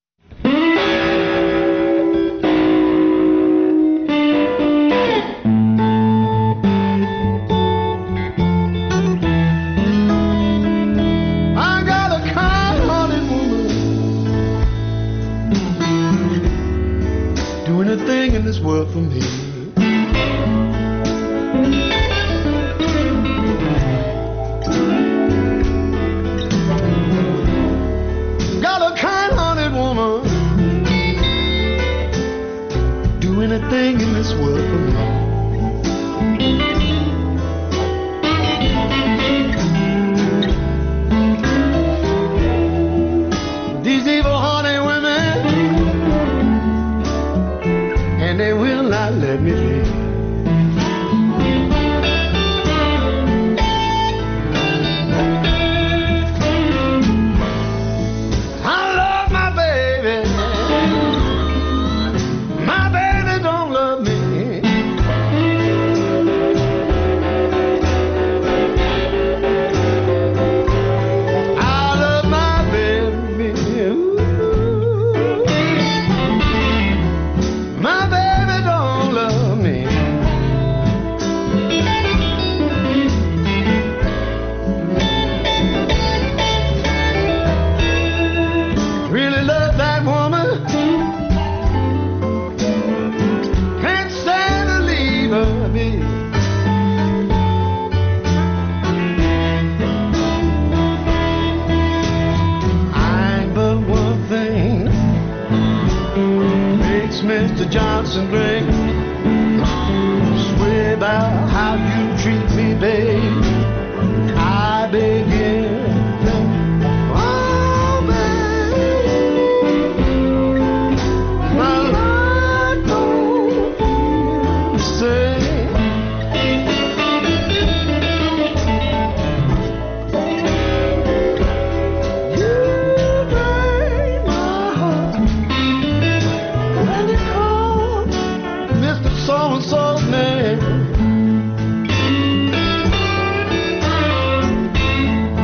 S4: Thing in this world for me. Got a kind-hearted woman, do anything in this world for me. These evil honey women, they will not let me live. I love my baby. My baby don't love me. I love my baby. My baby don't love me. Really love that woman. Can't stand to leave her, baby. I ain't but one thing makes Mister Johnson drink. Swear about how you treat me, babe. I begin. Oh, babe, my Lord don't say. You break my heart. Let it go, Mister So-and-so's name.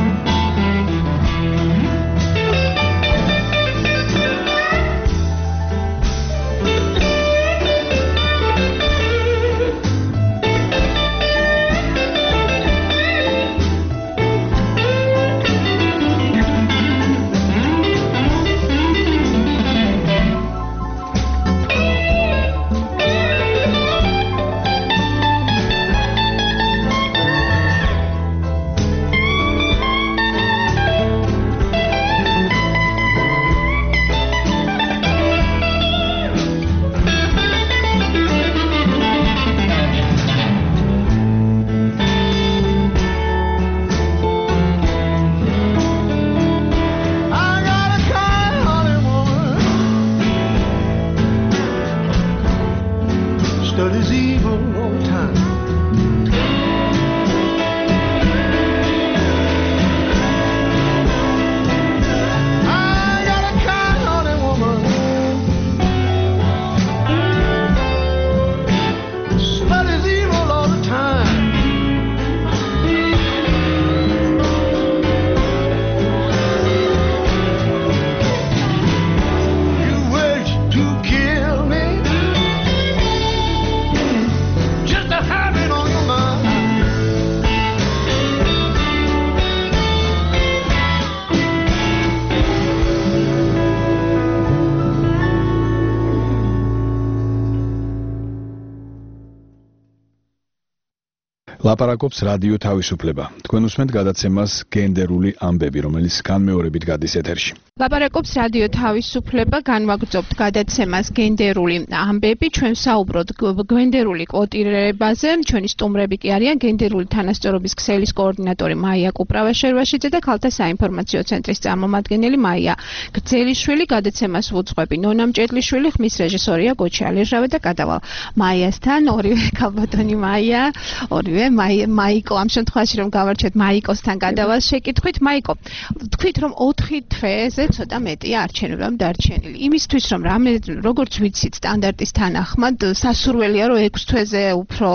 S2: ლაპარაკობს რადიო თავისუფლება. თქვენ უსმენთ გადაცემას გენდერული ამბები, რომელიც განმეორებით გადის ეთერში.
S3: ლაპარაკობს რადიო თავისუფლება, განვაგრძობთ გადაცემას გენდერული ამბები. ჩვენ საუბრობთ გენდერული კვოტირებაზე. ჩვენი სტუმრები კი არიან გენდერული თანასწორობის ქსელის კოორდინატორი მაია კუპრავაშერვაშიძე და ქალთა საინფორმაციო ცენტრის წარმომადგენელი მაია გრძელიშვილი. გადაცემას ვუძღვები ნონა მჭედლიშვილი, ხმის რეჟისორია გოჩა ალეჟავე და გადავალ მაიასთან ორივე ქალბატონი მაია, ორივე მაიკო, ამ შემთხვევაში რომ გავარჩიოთ მაიკოსთან გადავალ შეკითხვით. მაიკო, თქვით რომ ოთხი თვეზე ცოტა მეტია არჩევნებამ დარჩენილი. იმისთვის რომ რამე როგორც ვიცით სტანდარტის თანახმად სასურველია რომ ექვს თვეზე უფრო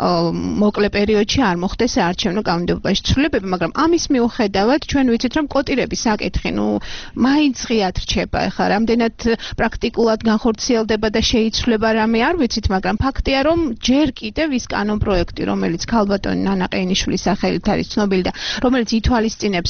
S3: მოკლე პერიოდში არ მოხდეს საარჩევნო კანონმდებლობაში ცვლილებები, მაგრამ ამის მიუხედავად ჩვენ ვიცით რომ კვოტირების საკითხი, ნუ მაინც ღიად რჩება. ეხლა რამდენად პრაქტიკულად განხორციელდება და შეიცვლება რამე არ ვიცით, მაგრამ ფაქტია რომ ჯერ კიდევ ის კანონპროექტი, რომელიც ქალბატონი ნანა ყეინიშვილის სახელით არის ცნობილი და რომელიც ითვალისწინებს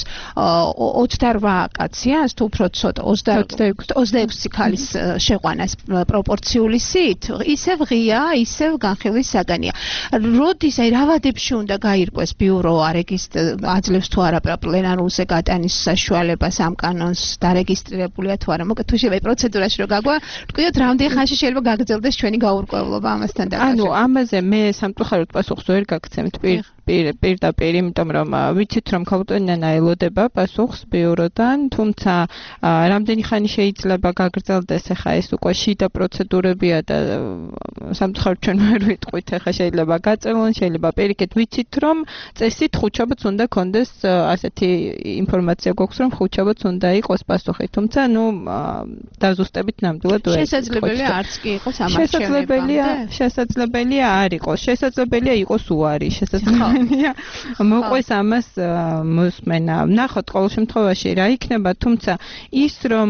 S3: ოცდაორ კაციანს თუ უფრო ცოტა ოცდაექვსი ქალის შეყვანას პროპორციული სიით, ისევ ღია, ისევ განხილვის საგანია. როდის აი რა ვადებში უნდა გაირკვეს ბიურო აძლევს თუ არა პლენარულზე გატანის საშუალებას ამ კანონს დარეგისტრირებულია თუ არა? მოკლედ თუ შეიძლება პროცედურაში რომ გაგვა, თქვიოთ რამდენი ხანში შეიძლება გაგრძელდეს ჩვენი გაურკვევლობა ამასთან დაკავშირებით.
S6: ანუ ამაზე მე სამწუხაროდ პასუხს ვერ გაგცემთ პირდაპირ, იმიტომ რომ ვიცით რომ ქალბატონი ნანა ელოდება პასუხს ბიუროდან, თუმცა რამდენი ხანი შეიძლება გაგრძელდეს, ახლა ეს უკვე შიდა პროცედურებია და სამწუხაროდ ჩვენ ვერ ვიტყვით, ახლა შეიძლება გაწევლონ, შეიძლება პირიქით, ვიცით რომ წესით ხუთშაბათს უნდა კონდეს ასეთი ინფორმაცია გვაქვს რომ ხუთშაბათს უნდა იყოს პასუხი, თუმცა ნუ დაზუსტებით ნამდვილად ვერ
S3: შესაძლებელია არც კი იყოს ამ არჩევნებამდე.
S6: შესაძლებელია, შესაძლებელია არ იყოს, შესაძლებელია იყოს უარი, შესაძლებელია მოყვეს ამას მოსმენა. ნახოთ ყოველ შემთხვევაში რა იქნება, თუმცა ის რომ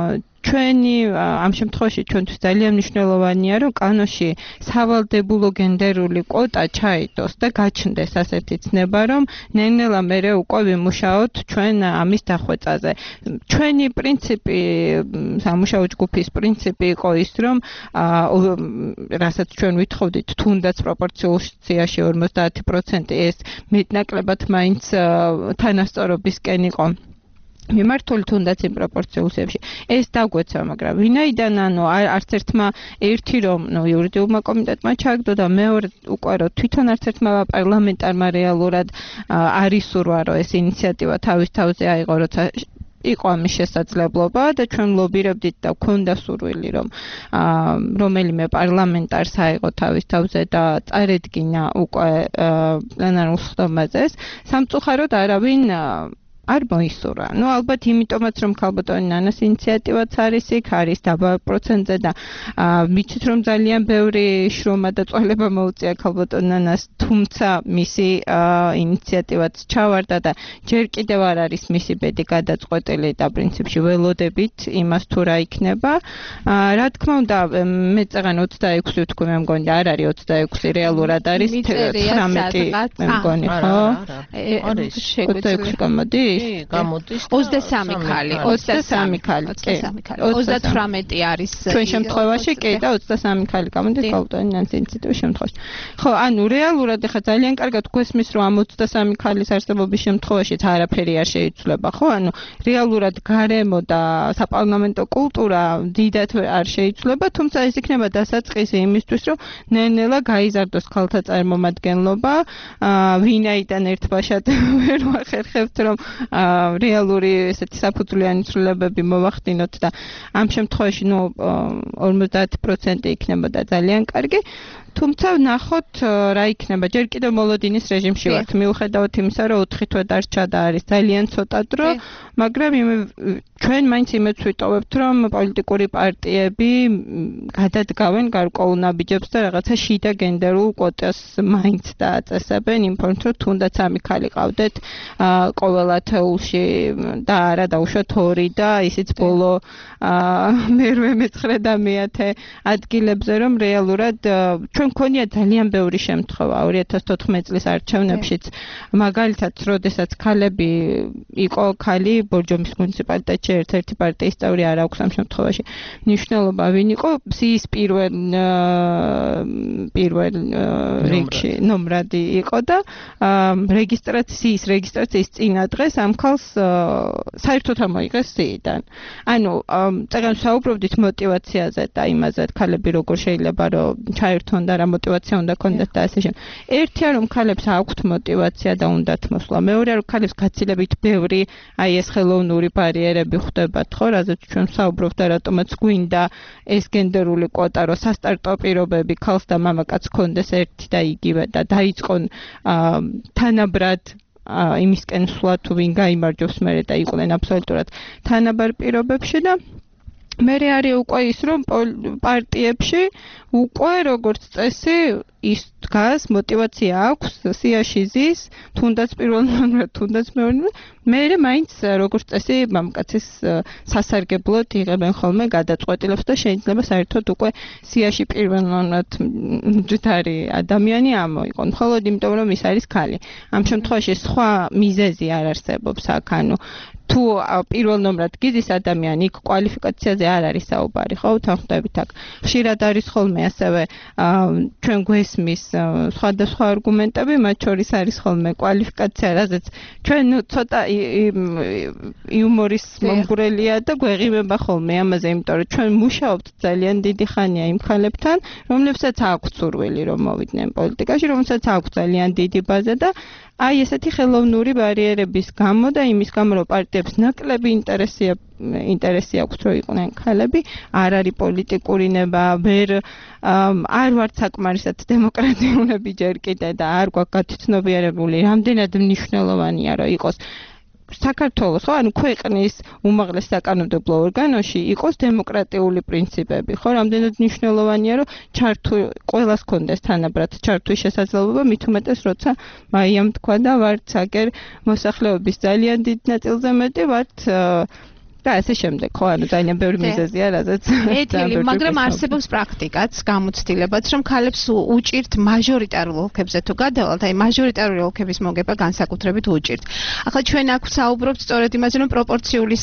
S6: ჩვენი ამ შემთხვევაში ჩვენთვის ძალიან მნიშვნელოვანია რომ კანონში სავალდებულო გენდერული კვოტა ჩაიდოს და გაჩნდეს ასეთი ცნება რომ ნელ-ნელა მერე უკვე ვიმუშაოთ ჩვენ ამის დახვეწაზე. ჩვენი პრინციპი, სამუშაო ჯგუფის პრინციპი იყო ის რომ რასაც ჩვენ ვითხოვდით თუნდაც პროპორციაში ორმოცდაათი პროცენტი ეს მეტნაკლებად მაინც თანასწორობისკენ იყო მიმართული თუნდაც იმ პროპორციულებში ეს დაგვეცა, მაგრამ ვინაიდან ანუ არც ერთმა ერთი რომ ნუ იურიდიულმა კომიტეტმა ჩააგდო და მეორე უკვე რომ თვითონ არც ერთმა პარლამენტარმა რეალურად არ ისურვა რომ ეს ინიციატივა თავის თავზე აიღო, როცა იყო ამის შესაძლებლობა და ჩვენ ლობირებდით და გვქონდა სურვილი რომ რომელიმე პარლამენტარს აიღო თავის თავზე და წარედგინა უკვე პლენარულ ხდომაზე. სამწუხაროდ არავინ არ მოისურვა. ნუ ალბათ იმიტომაც რომ ქალბატონი ნანას ინიციატივაც არის იქ, არის დაბა პროცენტზე და ვიცით რომ ძალიან ბევრი შრომა და წვალება მოუწია ქალბატონი ნანას, თუმცა მისი ინიციატივაც ჩავარდა და ჯერ კიდევ არ არის მისი ბედი გადაწყვეტილი და პრინციპში ველოდებით იმას თუ რა იქნება. რა თქმა უნდა, მე წაღან ოცდაექვსი ვთქვი, მე მგონი არ არის ოცდაექვსი, რეალურად არის თერთმეტი მე მგონი, ხო?
S3: არის
S6: ოცდაექვსი გამოდის?
S5: გამოდის
S3: ოცდასამი ქალი,
S6: ოცდასამი ქალი,
S3: ოცდათვრამეტი არის
S6: ჩვენ შემთხვევაში კი და ოცდასამი ქალი გამოდის ქალბატონი ნანის ინიციატივის შემთხვევაში. ხო, ანუ რეალურად ახლა ძალიან კარგად გვესმის რომ ამ ოცდასამი ქალის არსებობის შემთხვევაშიც არაფერი არ შეიცვლება, ხო? ანუ რეალურად გარემო და საპარლამენტო კულტურა დიდად არ შეიცვლება, თუმცა ეს იქნება დასაწყისი იმისთვის, რომ ნელ-ნელა გაიზარდოს ქალთა წარმომადგენლობა, ვინაიდან ერთბაშად ვერ ვახერხებთ რომ რეალური ესეთი საფუძვლიანი ცვლილებები მოვახდინოთ და ამ შემთხვევაში ნუ ორმოცდაათი პროცენტი იქნებოდა ძალიან კარგი. თუმცა ნახოთ რა იქნება. ჯერ კიდევ მოლოდინის რეჟიმში ვართ, მიუხედავად იმისა, რომ ოთხი თვე დარჩა და არის ძალიან ცოტა დრო, მაგრამ ჩვენ მაინც იმედს ვიტოვებთ, რომ პოლიტიკური პარტიები გადადგავენ გარკვეულ ნაბიჯებს და რაღაცა შიდა გენდერულ კვოტას მაინც დააწესებენ, იმ ფორმით, რომ თუნდაც სამი ქალი ყავდეთ ყოველ ათეულში და არა დაუშვათ ორი და ისიც ბოლო მერვე, მეცხრე და მეათე ადგილებზე, რომ რეალურად ჩვენ მქონია ძალიან ბევრი შემთხვევა ორი ათას თოთხმეტი წლის არჩევნებშიც, მაგალითად, როდესაც ქალები იყო ქალი ბორჯომის მუნიციპალიტეტში პარტიაში ერთ-ერთი პარტიის წევრი არ აქვს ამ შემთხვევაში მნიშვნელობა ვინ იყო სიის პირველ პირველ რიგში ნომრადი იყო და რეგისტრაციის რეგისტრაციის წინა დღეს ამ ხალხს საერთოდ ამოიღეს სიიდან. ანუ წეგან საუბრობდით мотиваციაზე და იმაზე ქალები როგორ შეიძლება რომ ჩაერთონ და რა мотиваცია უნდა ქონდეთ და ასე შემდეგ. ერთია რომ ქალებს აქვთ мотиваცია და უნდათ მოსვლა. მეორეა რომ ქალებს გაცილებით ბევრი აი ეს ხელოვნური ბარიერები ხვდებათ ხო, რაზეც ჩვენ საუბრობთ და რატომაც გვინდა ეს გენდერული კვოტა რომ სასტარტო პირობები ქალს და მამაკაცს ქონდეს ერთი და იგივე და დაიწყონ თანაბრად იმისკენ სვლა თუ ვინ გაიმარჯვოს მერე და იყვნენ აბსოლუტურად თანაბარ პირობებში და მერე არის უკვე ის რომ პარტიებში უკვე როგორც წესი ის დგას мотиваცია აქვს სიაში ზის თუნდაც პირველ ნომრად თუნდაც მეორე მერე მაინც როგორც წესი მამკაცის სასარგებლოდ იღებენ ხოლმე გადაწყვეტილებს და შეიძლება საერთოდ უკვე სიაში პირველ ნომრად მჯდარი ადამიანი ამოიყონ მხოლოდ იმიტომ რომ ის არის ქალი ამ შემთხვევაში სხვა მიზეზი არ არსებობს აქ ანუ თუ პირველ ნომრად გიზის ადამიანი იქ კვალიფიკაციაზე არ არის საუბარი ხო თანხმდებით აქ ხშირად არის ხოლმე ასევე ჩვენ გვესმის სხვადასხვა არგუმენტები მათ შორის არის ხოლმე კვალიფიკაცია რაზეც ჩვენ ნუ ცოტა იუმორის მომგვრელია და გვეღიმება ხოლმე ამაზე იმიტომ რომ ჩვენ მუშაობთ ძალიან დიდი ხანია იმ ხალებთან რომლებსაც აქვს სურვილი რომ მოვიდნენ პოლიტიკაში რომელსაც აქვს ძალიან დიდი ბაზა და აი ესეთი ხელოვნური ბარიერების გამო და იმის გამო რომ პარტიებს ნაკლები ინტერესი ინტერესი აქვს რომ იყვნენ ქალები არ არის პოლიტიკური ნება ვერ არ ვართ საკმარისად დემოკრატიულები ჯერ კიდე და არ გვაქვს გათვითცნობიერებული რამდენად მნიშვნელოვანია რომ იყოს საქართველოს ხო ანუ ქვეყნის უმაღლეს საკანონმდებლო ორგანოში იყოს დემოკრატიული პრინციპები ხო რამდენად მნიშვნელოვანია რომ ჩართული ყველას კონდეს თანაბრად ჩართვის შესაძლებლობა მით უმეტეს როცა მაიამ თქვა და ვართ აგერ მოსახლეობის ძალიან დიდ ნაწილზე მეტი ვართ და ასე შემდეგ ხო ანუ ძალიან ბევრი მიზეზია რაზეც
S3: ეთილი მაგრამ არსებობს პრაქტიკაც გამოცდილებაც რომ ქალებს უჭირთ მაჟორიტარულ ოლქებზე თუ გადავალთ აი მაჟორიტარული ოლქების მოგება განსაკუთრებით უჭირთ ახლა ჩვენ აქ ვსაუბრობთ სწორედ იმაზე რომ პროპორციული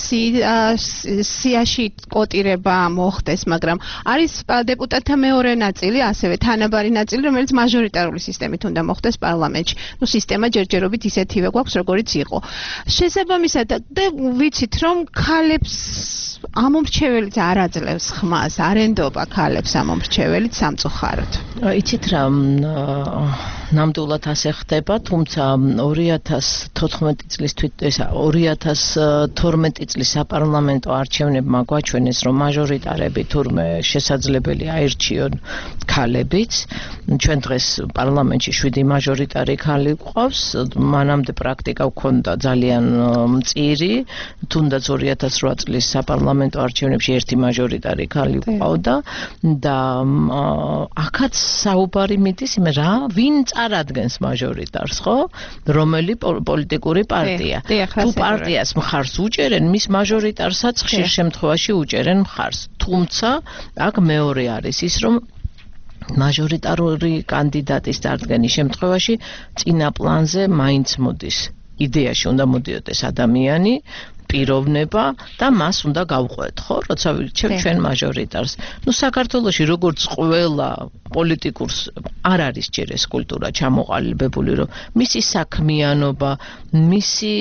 S3: სიაში კოტირება მოხდეს მაგრამ არის დეპუტატთა მეორე ნაწილი ასევე თანაბარი ნაწილი რომელიც მაჟორიტარული სისტემით უნდა მოხდეს პარლამენტში ნუ სისტემა ჯერჯერობით ისეთივე გვაქვს როგორიც იყო შესაბამისად და ვიცით რომ ქალ ამომრჩეველიც არ აძლევს ხმას, არ ენდობა ქალებს ამომრჩეველიც სამწუხაროდ.
S5: იცით რა ნამდვილად ასე ხდება, თუმცა ორი ათას თოთხმეტი წლის ორი ათას თორმეტი წლის საპარლამენტო არჩევნებმა გვაჩვენეს, რომ მაჟორიტარები თურმე შესაძლებელი აირჩიონ ქალებიც. ჩვენ დღეს პარლამენტში შვიდი მაჟორიტარი ქალი გვყავს, მანამდე პრაქტიკა გვქონდა ძალიან მწირი, თუნდაც ორი ათას რვა წლის საპარლამენტო არჩევნებში ერთი მაჟორიტარი ქალი გვყავდა და აქაც საუბარი მიდის იმ რა ვინ წარადგენს მაჟორიტარს ხო რომელი პოლიტიკური პარტია თუ პარტიას მხარს უჭერენ მის მაჟორიტარსაც ხშირ შემთხვევაში უჭერენ მხარს თუმცა აქ მეორე არის ის რომ მაჟორიტარული კანდიდატის წარდგენის შემთხვევაში წინა პლანზე მაინც მოდის იდეაში უნდა მოდიოდეს ადამიანი პიროვნება და მას უნდა გავყვეთ, ხო, როცა ვირჩევთ ჩვენ მაჟორიტარს. ნუ საქართველოში როგორც ყველა პოლიტიკურს არ არის ჯერ ეს კულტურა ჩამოყალიბებული, რომ მისი საქმიანობა, მისი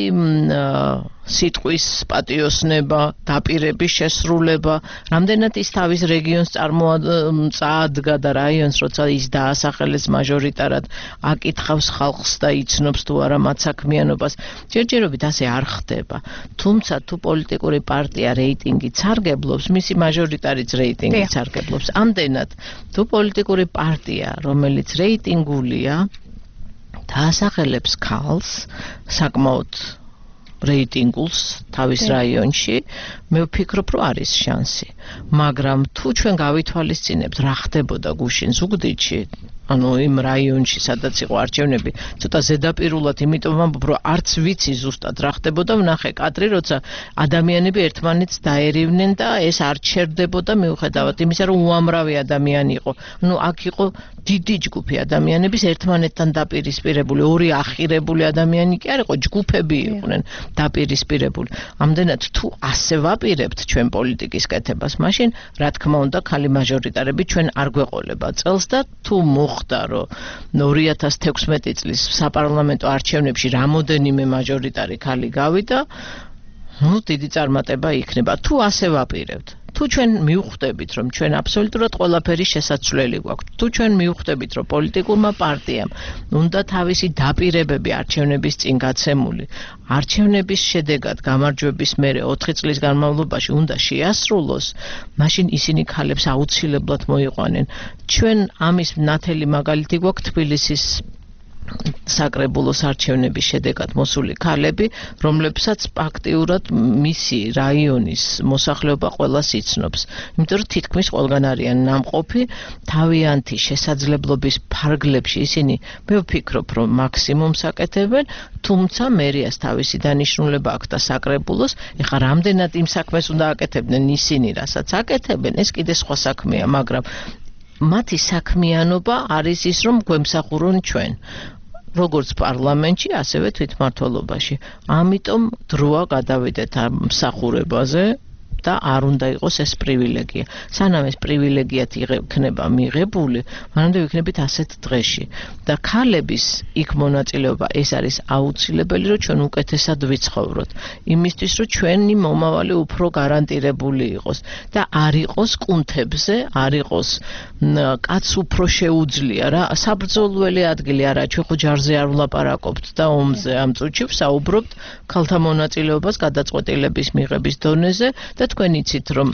S5: სიტყვის პატიოსნება, დაპირების შესრულება, რამდენად ის თავის რეგიონს წარმოადგენდა და რაიონს, როცა ის დაასახელეს მაჟორიტარად, აკითხავს ხალხს და იცნობს თუ არა მათ საქმიანობას, ჯერჯერობით ასე არ ხდება. თუმცა თუ პოლიტიკური პარტია რეიტინგით სარგებლობს, მისი მაჟორიტარიც რეიტინგით სარგებლობს. ამდენად, თუ პოლიტიკური პარტია, რომელიც რეიტინგულია, დაასახელებს ქალს, საკმაოდ რეიტინგულს თავის რაიონში, მე ვფიქრობ, რომ არის შანსი. მაგრამ თუ ჩვენ გავითვალისწინებთ, რა ხდებოდა გუშინ ზუგდიდში, ანუ იმ რაიონში სადაც იყო არჩევნები ცოტა ზედაპირულად იმიტომ ვამბობ რომ არც ვიცი ზუსტად რა ხდებოდა ვნახე კადრი როცა ადამიანები ერთმანეთს დაერივნენ და ეს არ ჩერდებოდა მიუხედავად იმისა რომ უამრავი ადამიანი იყო ну აქ იყო დიდი ჯგუფი ადამიანების ერთმანეთთან დაპირისპირებული ორი ახირებული ადამიანი კი არ იყო ჯგუფები იყვნენ დაპირისპირებული ამდენად თუ ასე ვაპირებთ ჩვენ პოლიტიკის კეთებას მაშინ რა თქმა უნდა ხალი მაჟორიტარები ჩვენ არ გვეყოლება წელს და თუ ხდა რომ ორი ათას თექვსმეტი წლის საპარლამენტო არჩევნებში რამოდენიმე მაჟორიტარი ხალი გავიდა, ну დიდი წარმატება იქნება. თუ ასე ვაპირებთ, თუ ჩვენ მივხვდებით რომ ჩვენ აბსოლუტურად ყველაფერი შესაძლებელი გვაქვს, თუ ჩვენ მივხვდებით რომ პოლიტიკურმა პარტიამ უნდა თავისი დაპირებები არჩევნების წინ გაცემული, არჩევნების შედეგად გამარჯვების მერე ოთხი წლის განმავლობაში უნდა შეასრულოს, მაშინ ისინი ხალებს აუცილებლად მოიყვანენ. ჩვენ ამის ნათელი მაგალითი გვაქვს თბილისის საკრებულოს არჩევნების შედეგად მოსული ქალები, რომლებსაც ფაქტიურად მისი რაიონის მოსახლეობა ყველას იცნობს. იმიტომ რომ თითქმის ყველგან არიან ნამყოფი, თავიანთი შესაძლებლობის ფარგლებში ისინი მე ვფიქრობ, რომ მაქსიმუმს აკეთებენ, თუმცა მერიას თავისი დანიშნულება აქვს და საკრებულოს, ეხლა რამდენად იმ საქმეს უნდა აკეთებდნენ ისინი, რასაც აკეთებენ, ეს კიდე სხვა საქმეა, მაგრამ მათი საქმიანობა არის ის, რომ გვემსახურონ ჩვენ. როგორც პარლამენტში, ასევე თვითმმართველობაში. ამიტომ დროა გადავიდეთ ამ მსახურებაზე და არ უნდა იყოს ეს პრივილეგია. სანამ ეს პრივილეგიათ იქნება მიღებული, მანამდე ვიქნებით ასეთ დღეში. და ქალების იქ მონაწილეობა ეს არის აუცილებელი, რომ ჩვენ უკეთესად ვიცხოვროთ. იმისთვის, რომ ჩვენი მომავალი უფრო გარანტირებული იყოს და არ იყოს კუნთებზე, არ იყოს კაც უფრო შეუძლია რა, საბრძოლველი ადგილი არა, ჩვენ ხო ჯარზე არ ვლაპარაკობთ და ომზე ამ წუთში ვსაუბრობთ ქალთა მონაწილეობას გადაწყვეტილების მიღების დონეზე და თქვენ იცით რომ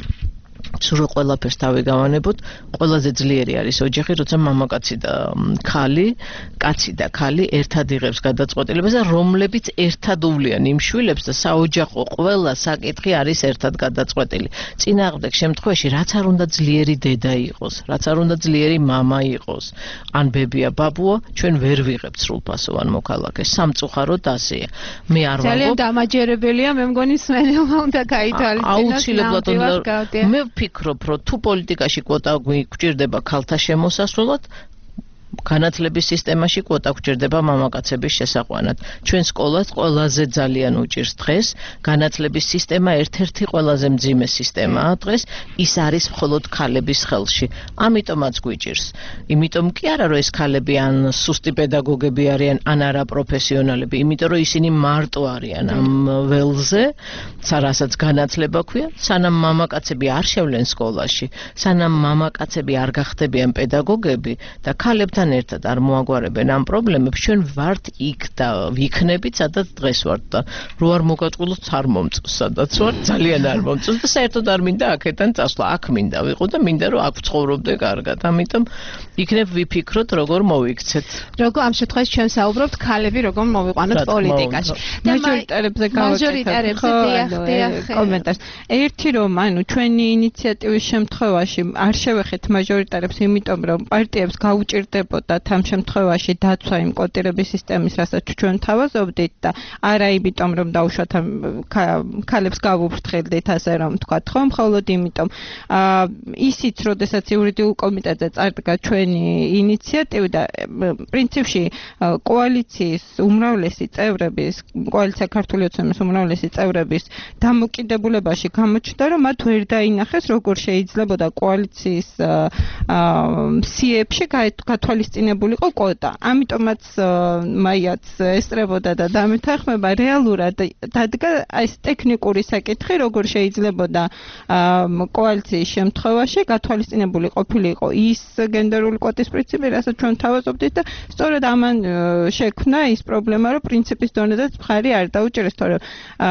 S5: სულ ყველაფერს დავიგავანებოთ, ყველაზე ძლიერი არის ოჯახი, როცა მამაკაცი და ქალი, კაცი და ქალი ერთად იღებს გადაწყვეტილებას და რომლებიც ერთად უვლიან იმ შვილებს და საოჯახო ყველა საკითხი არის ერთად გადაწყვეტილი. წინააღმდეგ შემთხვევაში რაც არ უნდა ძლიერი დედა იყოს, რაც არ უნდა ძლიერი მამა იყოს, ან ბებია ბაბუა, ჩვენ ვერ ვიღებთ სრულფასოვან მოქალაქეს. სამწუხაროდ ასეა. მე არ ვამბობ.
S3: ძალიან დამაჯერებელია, მე მგონი სვენელმა უნდა გაითვალისწინოს.
S5: აუცილებლად უნდა მე ვფიქრობ, რომ თუ პოლიტიკაში კვოტა გვჭირდება ქალთა შემოსასვლელად, განათლების სისტემაში კვოტა გვჭირდება მამაკაცების შესაყვანად. ჩვენ სკოლას ყველაზე ძალიან უჭირს დღეს, განათლების სისტემა ერთ-ერთი ყველაზე მძიმე სისტემაა დღეს, ის არის მხოლოდ ქალების ხელში. ამიტომაც გვიჭირს. იმიტომ კი არა, რომ ეს ქალები ან სუსტი პედაგოგები არიან, ან არა პროფესიონალები, იმიტომ რომ ისინი მარტო არიან ამ ველზე, რასაც განათლება ქვია, სანამ მამაკაცები არ შევლენ სკოლაში, სანამ მამაკაცები არ გახდებიან პედაგოგები და ქალებთან ერთად არ მოაგვარებენ ამ პრობლემებს, ჩვენ ვართ იქ და ვიქნებით, სადაც დღეს ვართ და რო არ მოგაწყვილოთ, არ მომწონს, სადაც ვართ, ძალიან არ მომწონს და საერთოდ არ მინდა აქედან წასვლა, აქ მინდა ვიყო და მინდა რომ აქ ვცხოვრობდე კარგად. ამიტომ იქნებ ვიფიქროთ, როგორ მოვიქცეთ.
S3: როგორ ამ შემთხვევაში ჩვენ საუბრობთ ქალები როგორ მოვიყვანოთ პოლიტიკაში.
S6: მაჟორიტარებზე გავაკეთებ კომენტარს. ერთი რომ ანუ ჩვენი ინიციატივის შემთხვევაში არ შევეხეთ მაჟორიტარებს, იმიტომ რომ პარტიებს გაუჭირდებოდა ამ შემთხვევაში დაცვა იმ კოტირების სისტემის, რასაც ჩვენ თავაზობდით და არა იმიტომ რომ დაუშვათ ქალებს გავუფრთხილდით, ასე რომ ვთქვათ, ხო, მხოლოდ იმიტომ ისიც, როდესაც იურიდიულ კომიტეტზე წარდგა ჩვენი ინიციატივა და პრინციპში კოალიციის უმრავლესი წევრების, კოალიცია ქართული ოცნების უმრავლესი წევრების დამოკიდებულებაში გამოჩნდა, რომ მათ ვერ დაინახეს, როგორ შეიძლებოდა კოალიციის სიებში გათვალისწინებულიყო კვოტა. ამიტომაც მაიაც ესწრებოდა და დამეთანხმება რეალურად დადგა ეს ტექნიკური საკითხი, როგორ შეიძლებოდა კოალიციის შემთხვევაში გათვალისწინებული ყოფილიყო ის გენდერული კვოტის პრინციპი, რასაც ჩვენ თავაზობდით და სწორედ ამან შექმნა ის პრობლემა, რომ პრინციპის დონედაც მხარი არ დაუჭერეს, თორემ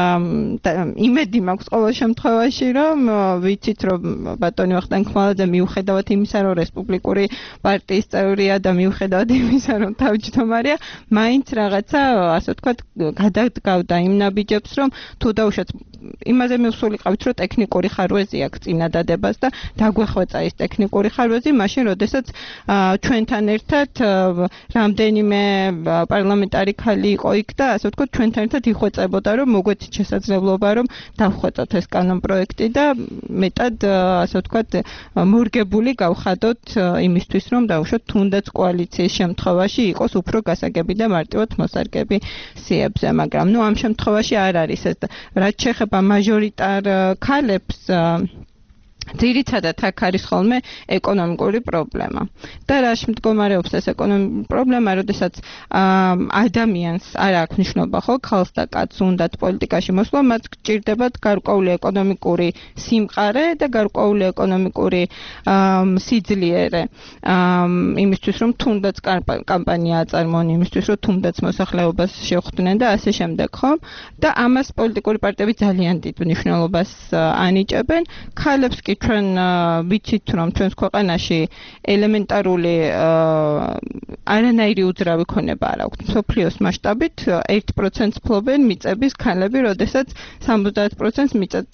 S6: იმედი მაქვს ყოველ შემთხვევაში, რომ ვიცით, რომ ბატონი ვახტანგ ხმალაძე მიუხედავად იმისა, რომ რესპუბლიკური პარტიის წევრია და მიუხედავად იმისა, რომ თავმჯდომარეა, მაინც რაღაცა, ასე ვთქვათ, გადაგავდა იმ ნაბიჯებს, რომ თუ დაუშვათ იმაზე მივსულიყავით, რომ ტექნიკური ხარვეზი აქვს წინადადებას და დაგვეხვეწა ის ტექნიკური ხარვეზი, მაშინ, როდესაც ჩვენთან ერთად რამდენიმე პარლამენტარი ხალი იყო იქ და ასე ვთქვათ, ჩვენთან ერთად იხვეწებოდა, რომ მოგვეცით შესაძლებლობა, რომ დავხვეწოთ ეს კანონპროექტი და მეტად, ასე ვთქვათ, მორგებული გავხადოთ იმისთვის, რომ დაუშვათ თუნდაც კოალიციის შემთხვევაში იყოს უფრო გასაგები და მარტივად მოსარგები სიებზე, მაგრამ ნუ ამ შემთხვევაში არ არის ეს. რაც შეეხება მაჟორიტარ ქალებს, ძირითადად აქ არის ხოლმე ეკონომიკური პრობლემა. და რაში მდგომარეობს ეს ეკონომიკური პრობლემა, როდესაც ადამიანს არ აქვს ნიშნობა, ხო, ქალს და კაცს უნდათ პოლიტიკაში მოსვლა, მათ გჭირდებათ გარკვეული ეკონომიკური სიმყარე და გარკვეული ეკონომიკური სიძლიერე. იმისთვის, რომ თუნდაც კამპანია აწარმოონ, იმისთვის, რომ თუნდაც მოსახლეობას შეხვდნენ და ასე შემდეგ, ხო? და ამას პოლიტიკური პარტიები ძალიან დიდ მნიშვნელობას ანიჭებენ. ქალებს კი ჩვენ ვიცით, რომ ჩვენს ქვეყანაში ელემენტარული არანაირი უძრავი ქონება არ აქვს. მსოფლიოს მასშტაბით ერთ პროცენტს ფლობენ მიწების ქალები, როდესაც სამოცდაათ პროცენტს მიწად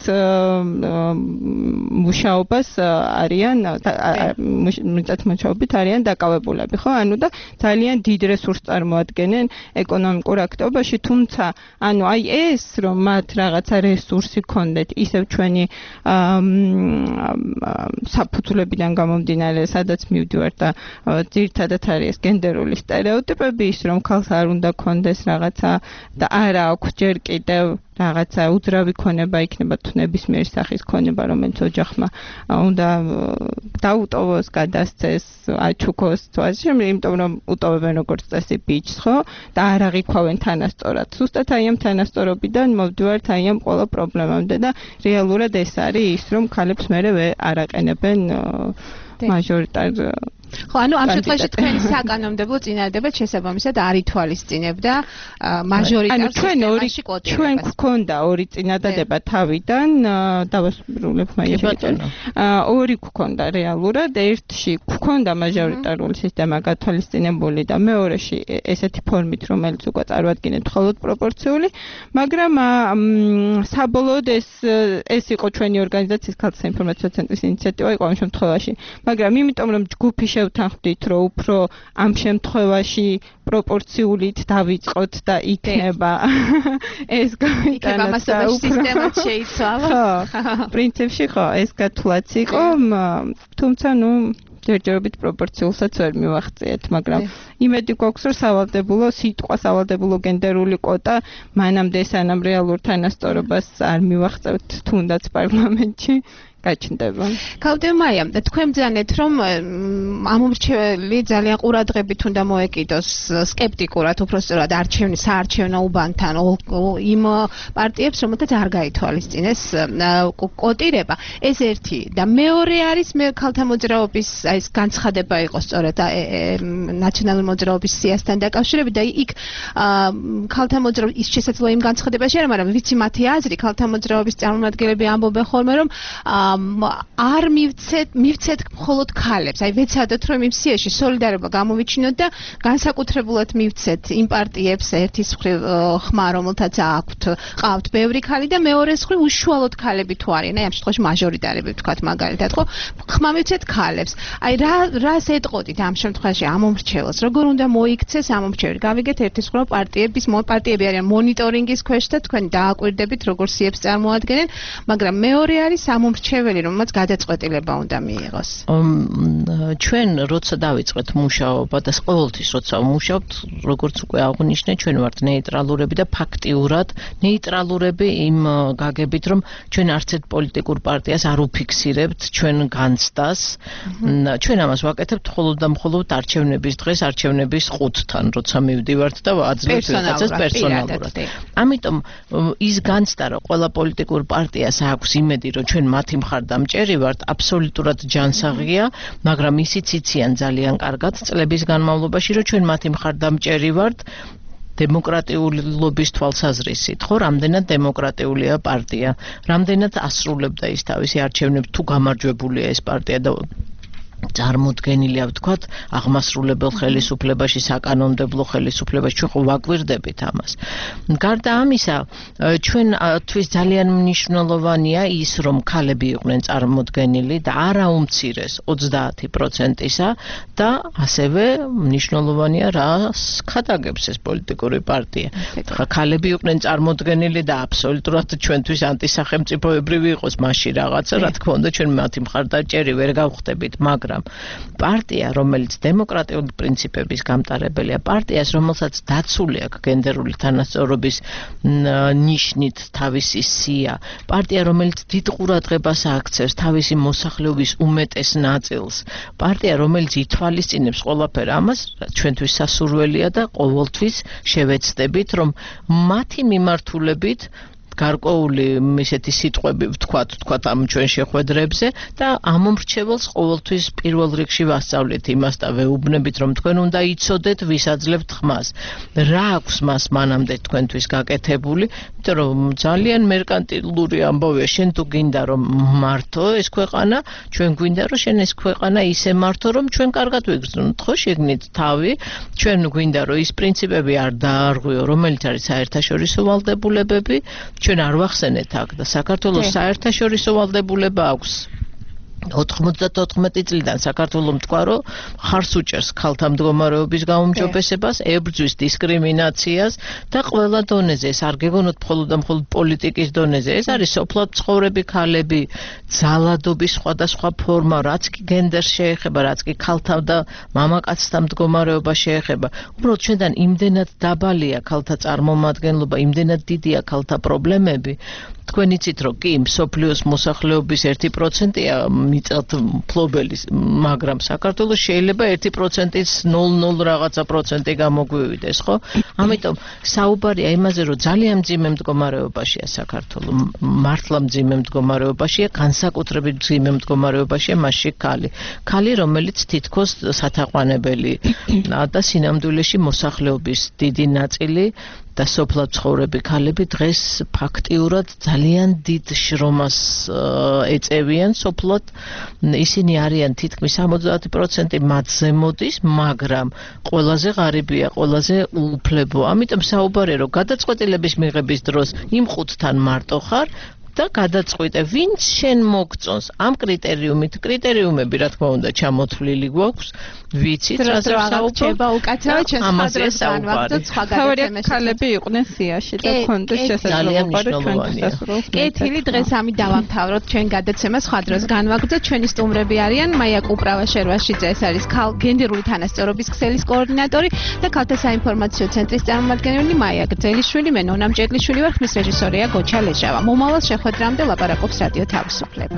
S6: მუშაობას არიან, მიწად მუშაობით არიან დაკავებულები, ხო? ანუ და ძალიან დიდ რესურსს წარმოადგენენ ეკონომიკურ აქტივობაში, თუმცა, ანუ აი ეს, რომ მათ რაღაცა რესურსი ქონდეთ, ისევ ჩვენი საფუძვლებიდან გამომდინარე, სადაც მივდივართ და ძირითადად არის გენდერული სტერეოტიპები, ის რომ ქალს არ უნდა ქონდეს რაღაცა და არა აქვს ჯერ კიდევ რაღაცა უძრავი ქონება იქნება თუ ნებისმიერი სახის ქონება, რომელიც ოჯახმა უნდა დაუტოვოს, გადასცეს, აჩუქოს, თვაში, იმიტომ რომ უტოვებენ როგორც წესი ბიჭს, ხო? და არ აღიქვავენ თანასწორად. ზუსტად აი ამ თანასწორობიდან მოვდივართ აი ამ ყველა პრობლემამდე და რეალურად ეს არის ის, რომ ქალებს მერე არ აყენებენ მაჟორიტარ
S3: ხო, ანუ ამ შემთხვევაში თქვენი საკანონმდებლო წინადადება შესაბამისად არ ითვალისწინებდა მაჟორიტარ სისტემაში კვოტირებას.
S6: ჩვენ გვქონდა ორი წინადადება თავიდან, დავასრულებ მაჟორიტარ. ორი გვქონდა რეალურად, ერთში გვქონდა მაჟორიტარული სისტემა გათვალისწინებული და მეორეში ესეთი ფორმით, რომელიც უკვე წარმოადგენთ მხოლოდ პროპორციული, მაგრამ საბოლოოდ ეს ეს იყო ჩვენი ორგანიზაციის ქალთა საინფორმაციო ცენტრის ინიციატივა იყო ამ შემთხვევაში, მაგრამ იმიტომ რომ ჯგუფი შევთანხმდით, რომ უფრო ამ შემთხვევაში პროპორციულით დავიწყოთ და იქნება ეს
S3: იქნება მასობაში სისტემაც შეიცვალა.
S6: ხო, პრინციპში ხო, ეს გათვლაც იყო, თუმცა ნუ ჯერჯერობით პროპორციულსაც ვერ მივახციეთ, მაგრამ იმედი გვაქვს, რომ სავალდებულო სიტყვა, სავალდებულო გენდერული კვოტა მანამდე სანამ რეალურ თანასწორობას არ მივახცევთ თუნდაც პარლამენტში. გაჩნდება.
S3: ქალდემაია, თქვენ ბრძანეთ, რომ ამომრჩეველი ძალიან ყურადღებით უნდა მოეკიდოს სკეპტიკურად, უბრალოდ არჩევნის საარჩევნო უბანთან იმ პარტიებს, რომელთაც არ გაითვალისწინეს კვოტირება. ეს ერთი და მეორე არის მე ქალთა მოძრაობის აი ეს განცხადება იყო სწორედ ნაციონალური მოძრაობის სიასთან დაკავშირებით და იქ ქალთა მოძრაობის ის შესაძლოა იმ განცხადებაში არა, მაგრამ ვიცი მათი აზრი, ქალთა მოძრაობის წარმომადგენლები ამბობენ ხოლმე, რომ არ მივცეთ მივცეთ მხოლოდ ქალებს. აი ვეცადოთ რომ იმ სიაში სოლიდარობა გამოვიჩინოთ და განსაკუთრებულად მივცეთ იმ პარტიებს ერთის მხრივ ხმა, რომელთაც აქვთ ყავთ ბევრი ქალი და მეორეს მხრივ უშუალოდ ქალები თუ არიან, აი ამ შემთხვევაში მაჟორიტარები ვთქვათ მაგალითად, ხო? ხმა მივცეთ ქალებს. აი რა რას ეტყოდით ამ შემთხვევაში ამომრჩეველს? როგორ უნდა მოიქცეს ამომრჩეველი? გავიგეთ ერთის მხრივ პარტიების პარტიები არიან მონიტორინგის ქვეშ და თქვენ დააკვირდებით როგორ სიებს წარმოადგენენ, მაგრამ მეორე არის ამომრჩეველი რომელმაც გადაწყვეტილება უნდა მიიღოს.
S5: ჩვენ როცა დავიწყეთ მუშაობა და ყოველთვის როცა ვმუშაობთ, როგორც უკვე აღვნიშნე, ჩვენ ვართ ნეიტრალურები და ფაქტიურად ნეიტრალურები იმ გაგებით, რომ ჩვენ არც ერთ პოლიტიკურ პარტიას არ უფიქსირებთ ჩვენ განცდას. ჩვენ ამას ვაკეთებთ მხოლოდ და მხოლოდ არჩევნების დღეს, არჩევნების ყუთთან, როცა მივდივართ და აძლევთ ვიღაცას პერსონალურად. ამიტომ ის განცდა, რომ ყველა პოლიტიკურ პარტიას აქვს იმედი, რომ ჩვენ მათი მხარდამჭერი ვართ, აბსოლუტურად ჯანსაღია, მაგრამ ისიც იციან ძალიან კარგად წლების განმავლობაში, რომ ჩვენ მათი მხარდამჭერი ვართ დემოკრატიულობის თვალსაზრისით, ხო, რამდენად დემოკრატიულია პარტია, რამდენად ასრულებდა ის თავისი არჩევნებს, თუ გამარჯვებულია ეს პარტია და წარმოდგენილია ვთქვათ აღმასრულებელ ხელისუფლებაში, საკანონმდებლო ხელისუფლებაში, ჩვენ ხო ვაკვირდებით ამას. გარდა ამისა, ჩვენთვის ძალიან მნიშვნელოვანია ის, რომ ქალები იყვნენ წარმოდგენილი და არა უმცირეს ოცდაათი პროცენტისა და ასევე მნიშვნელოვანია რას ქადაგებს ეს პოლიტიკური პარტია. ხა ქალები იყვნენ წარმოდგენილი და აბსოლუტურად ჩვენთვის ანტისახელმწიფოებრივი იყოს მასში რაღაცა, რა თქმა უნდა, ჩვენ მათი მხარდაჭერი ვერ გავხდებით, მაგრამ პარტია, რომელიც დემოკრატიული პრინციპების გამტარებელია, პარტიას, რომელსაც დაცული აქვს გენდერული თანასწორობის ნიშნით თავისი სია, პარტია, რომელიც დიდ ყურადღებას აქცევს თავისი მოსახლეობის უმეტეს ნაწილს, პარტია, რომელიც ითვალისწინებს ყველაფერ ამას, ჩვენთვის სასურველია და ყოველთვის შევეცდებით, რომ მათი მიმართულებით გარკვეული ისეთი სიტყვები ვთქვათ, ვთქვათ ამ ჩვენ შეხვედრებზე და ამ მომრჩეველს ყოველთვის პირველ რიგში ვასწავლეთ იმას და ვეუბნებით, რომ თქვენ უნდა იცოდეთ, ვისაძლებთ ხმას. რა აქვს მას მანამდე თქვენთვის გაკეთებული, იმიტომ რომ ძალიან მერკანტილური ამბავია, შენ თუ გინდა რომ მართო ეს ქვეყანა, ჩვენ გვინდა რომ შენ ეს ქვეყანა ისე მართო, რომ ჩვენ კარგად ვიგრძნოთ, ხო, შეგნით თავი, ჩვენ გვინდა რომ ის პრინციპები არ დაარღვიო, რომელიც არის საერთაშორისო ვალდებულებები, ჩვენ არ ვახსენეთ აქ და საქართველოს საერთაშორისო ვალდებულება აქვს ოთხმოცდათოთხმეტი წლიდან საქართველოს თქვა რომ ხარს უჭერს ქალთა მდგომარეობის გაუმჯობესებას, ებრძვის დისკრიმინაციას და ყველა დონეზე, ეს არ გეგონოთ მხოლოდ და მხოლოდ პოლიტიკის დონეზე, ეს არის სოფლად მცხოვრები ქალები, ძალადობის სხვადასხვა ფორმა, რაც კი გენდერს შეეხება, რაც კი ქალთა და მამაკაცთა მდგომარეობა შეეხება. უბრალოდ ჩვენთან იმდენად დაბალია ქალთა წარმომადგენლობა, იმდენად დიდია ქალთა პრობლემები. თქვენ იცით რომ კი მსოფლიოს მოსახლეობის ერთი პროცენტია მიწათ მფლობელის, მაგრამ საქართველოს შეიძლება ერთი პროცენტის ნულ ნულ რაღაცა პროცენტი გამოგვივიდეს, ხო? ამიტომ საუბარია იმაზე, რომ ძალიან მძიმე მდგომარეობაშია საქართველო, მართლა მძიმე მდგომარეობაშია, განსაკუთრებით მძიმე მდგომარეობაშია მასში ქალი. ქალი, რომელიც თითქოს სათაყვანებელი და სინამდვილეში მოსახლეობის დიდი ნაწილი და სოფლად ცხოვრები ქალები დღეს ფაქტიურად ძალიან დიდ შრომას ეწევიან სოფლად. ისინი არიან თითქმის ორმოცდაათი პროცენტი მათზე მოდის, მაგრამ ყველაზე ღარიბია, ყველაზე უუფლებო. ამიტომ საუბარია, რომ გადაწყვეტილების მიღების დროს იმ ხუთთან მარტო ხარ და გადაწყვეტე, ვინც შენ მოგწონს ამ კრიტერიუმით, კრიტერიუმები რა თქმა უნდა ჩამოთვლილი გვაქვს, ვიცით რაზე საუბრობა,
S3: უკაცრავად ჩვენ სხვადასხვა განვაგრძოთ სხვა გადაცემებში.
S6: ქალები იყვნენ სიაში და ქონდეს შესაძლებლობა ჩვენთვის.
S3: კეთილი, დღეს ამით დავამთავროთ ჩვენ გადაცემას, სხვა დროს განვაგრძოთ. ჩვენი სტუმრები არიან მაია კუპრავა-შერვაშიძე, ეს არის გენდერული თანასწორობის ქსელის კოორდინატორი და ქალთა საინფორმაციო ცენტრის წარმომადგენელი მაია გრძელიშვილი, მე ნონა მჭედლიშვილი ვარ, ხმის რეჟისორია გოჩა ლეჟავა. მომავალ შეხვედრამდე ლაპარაკობს რადიო თავისუფლება.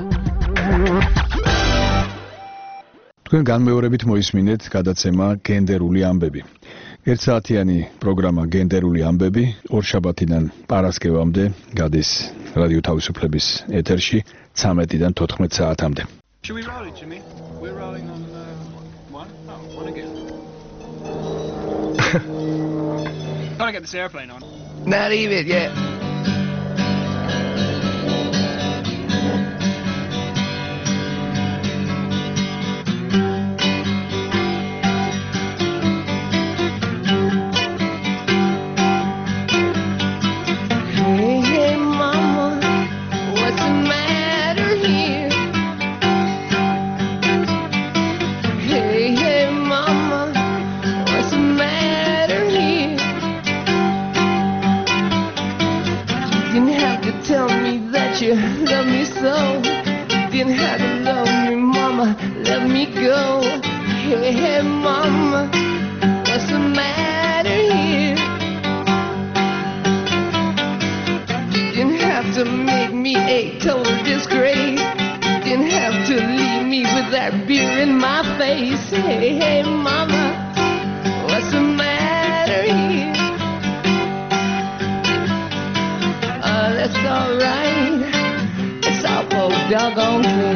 S2: თქვენ განმეორებით მოისმინეთ გადაცემა გენდერული ამბები. ერთსაათიანი პროგრამა გენდერული ამბები ორშაბათიდან პარასკევამდე გადის რადიო თავისუფლების ეთერში ცამეტიდან თოთხმეტ საათამდე.
S7: Should we roll it, Jimmy? We're rolling on uh, one? Oh, one again. Gotta get this airplane on.
S4: Not even yet. You love me so, didn't have to love me, mama, let me go. Hey, hey, mama, what's the matter here? Didn't have to make me a total disgrace, didn't have to leave me with that beer in my face. Hey, hey, mama, what's the matter here? Uh, that's all right. Doggone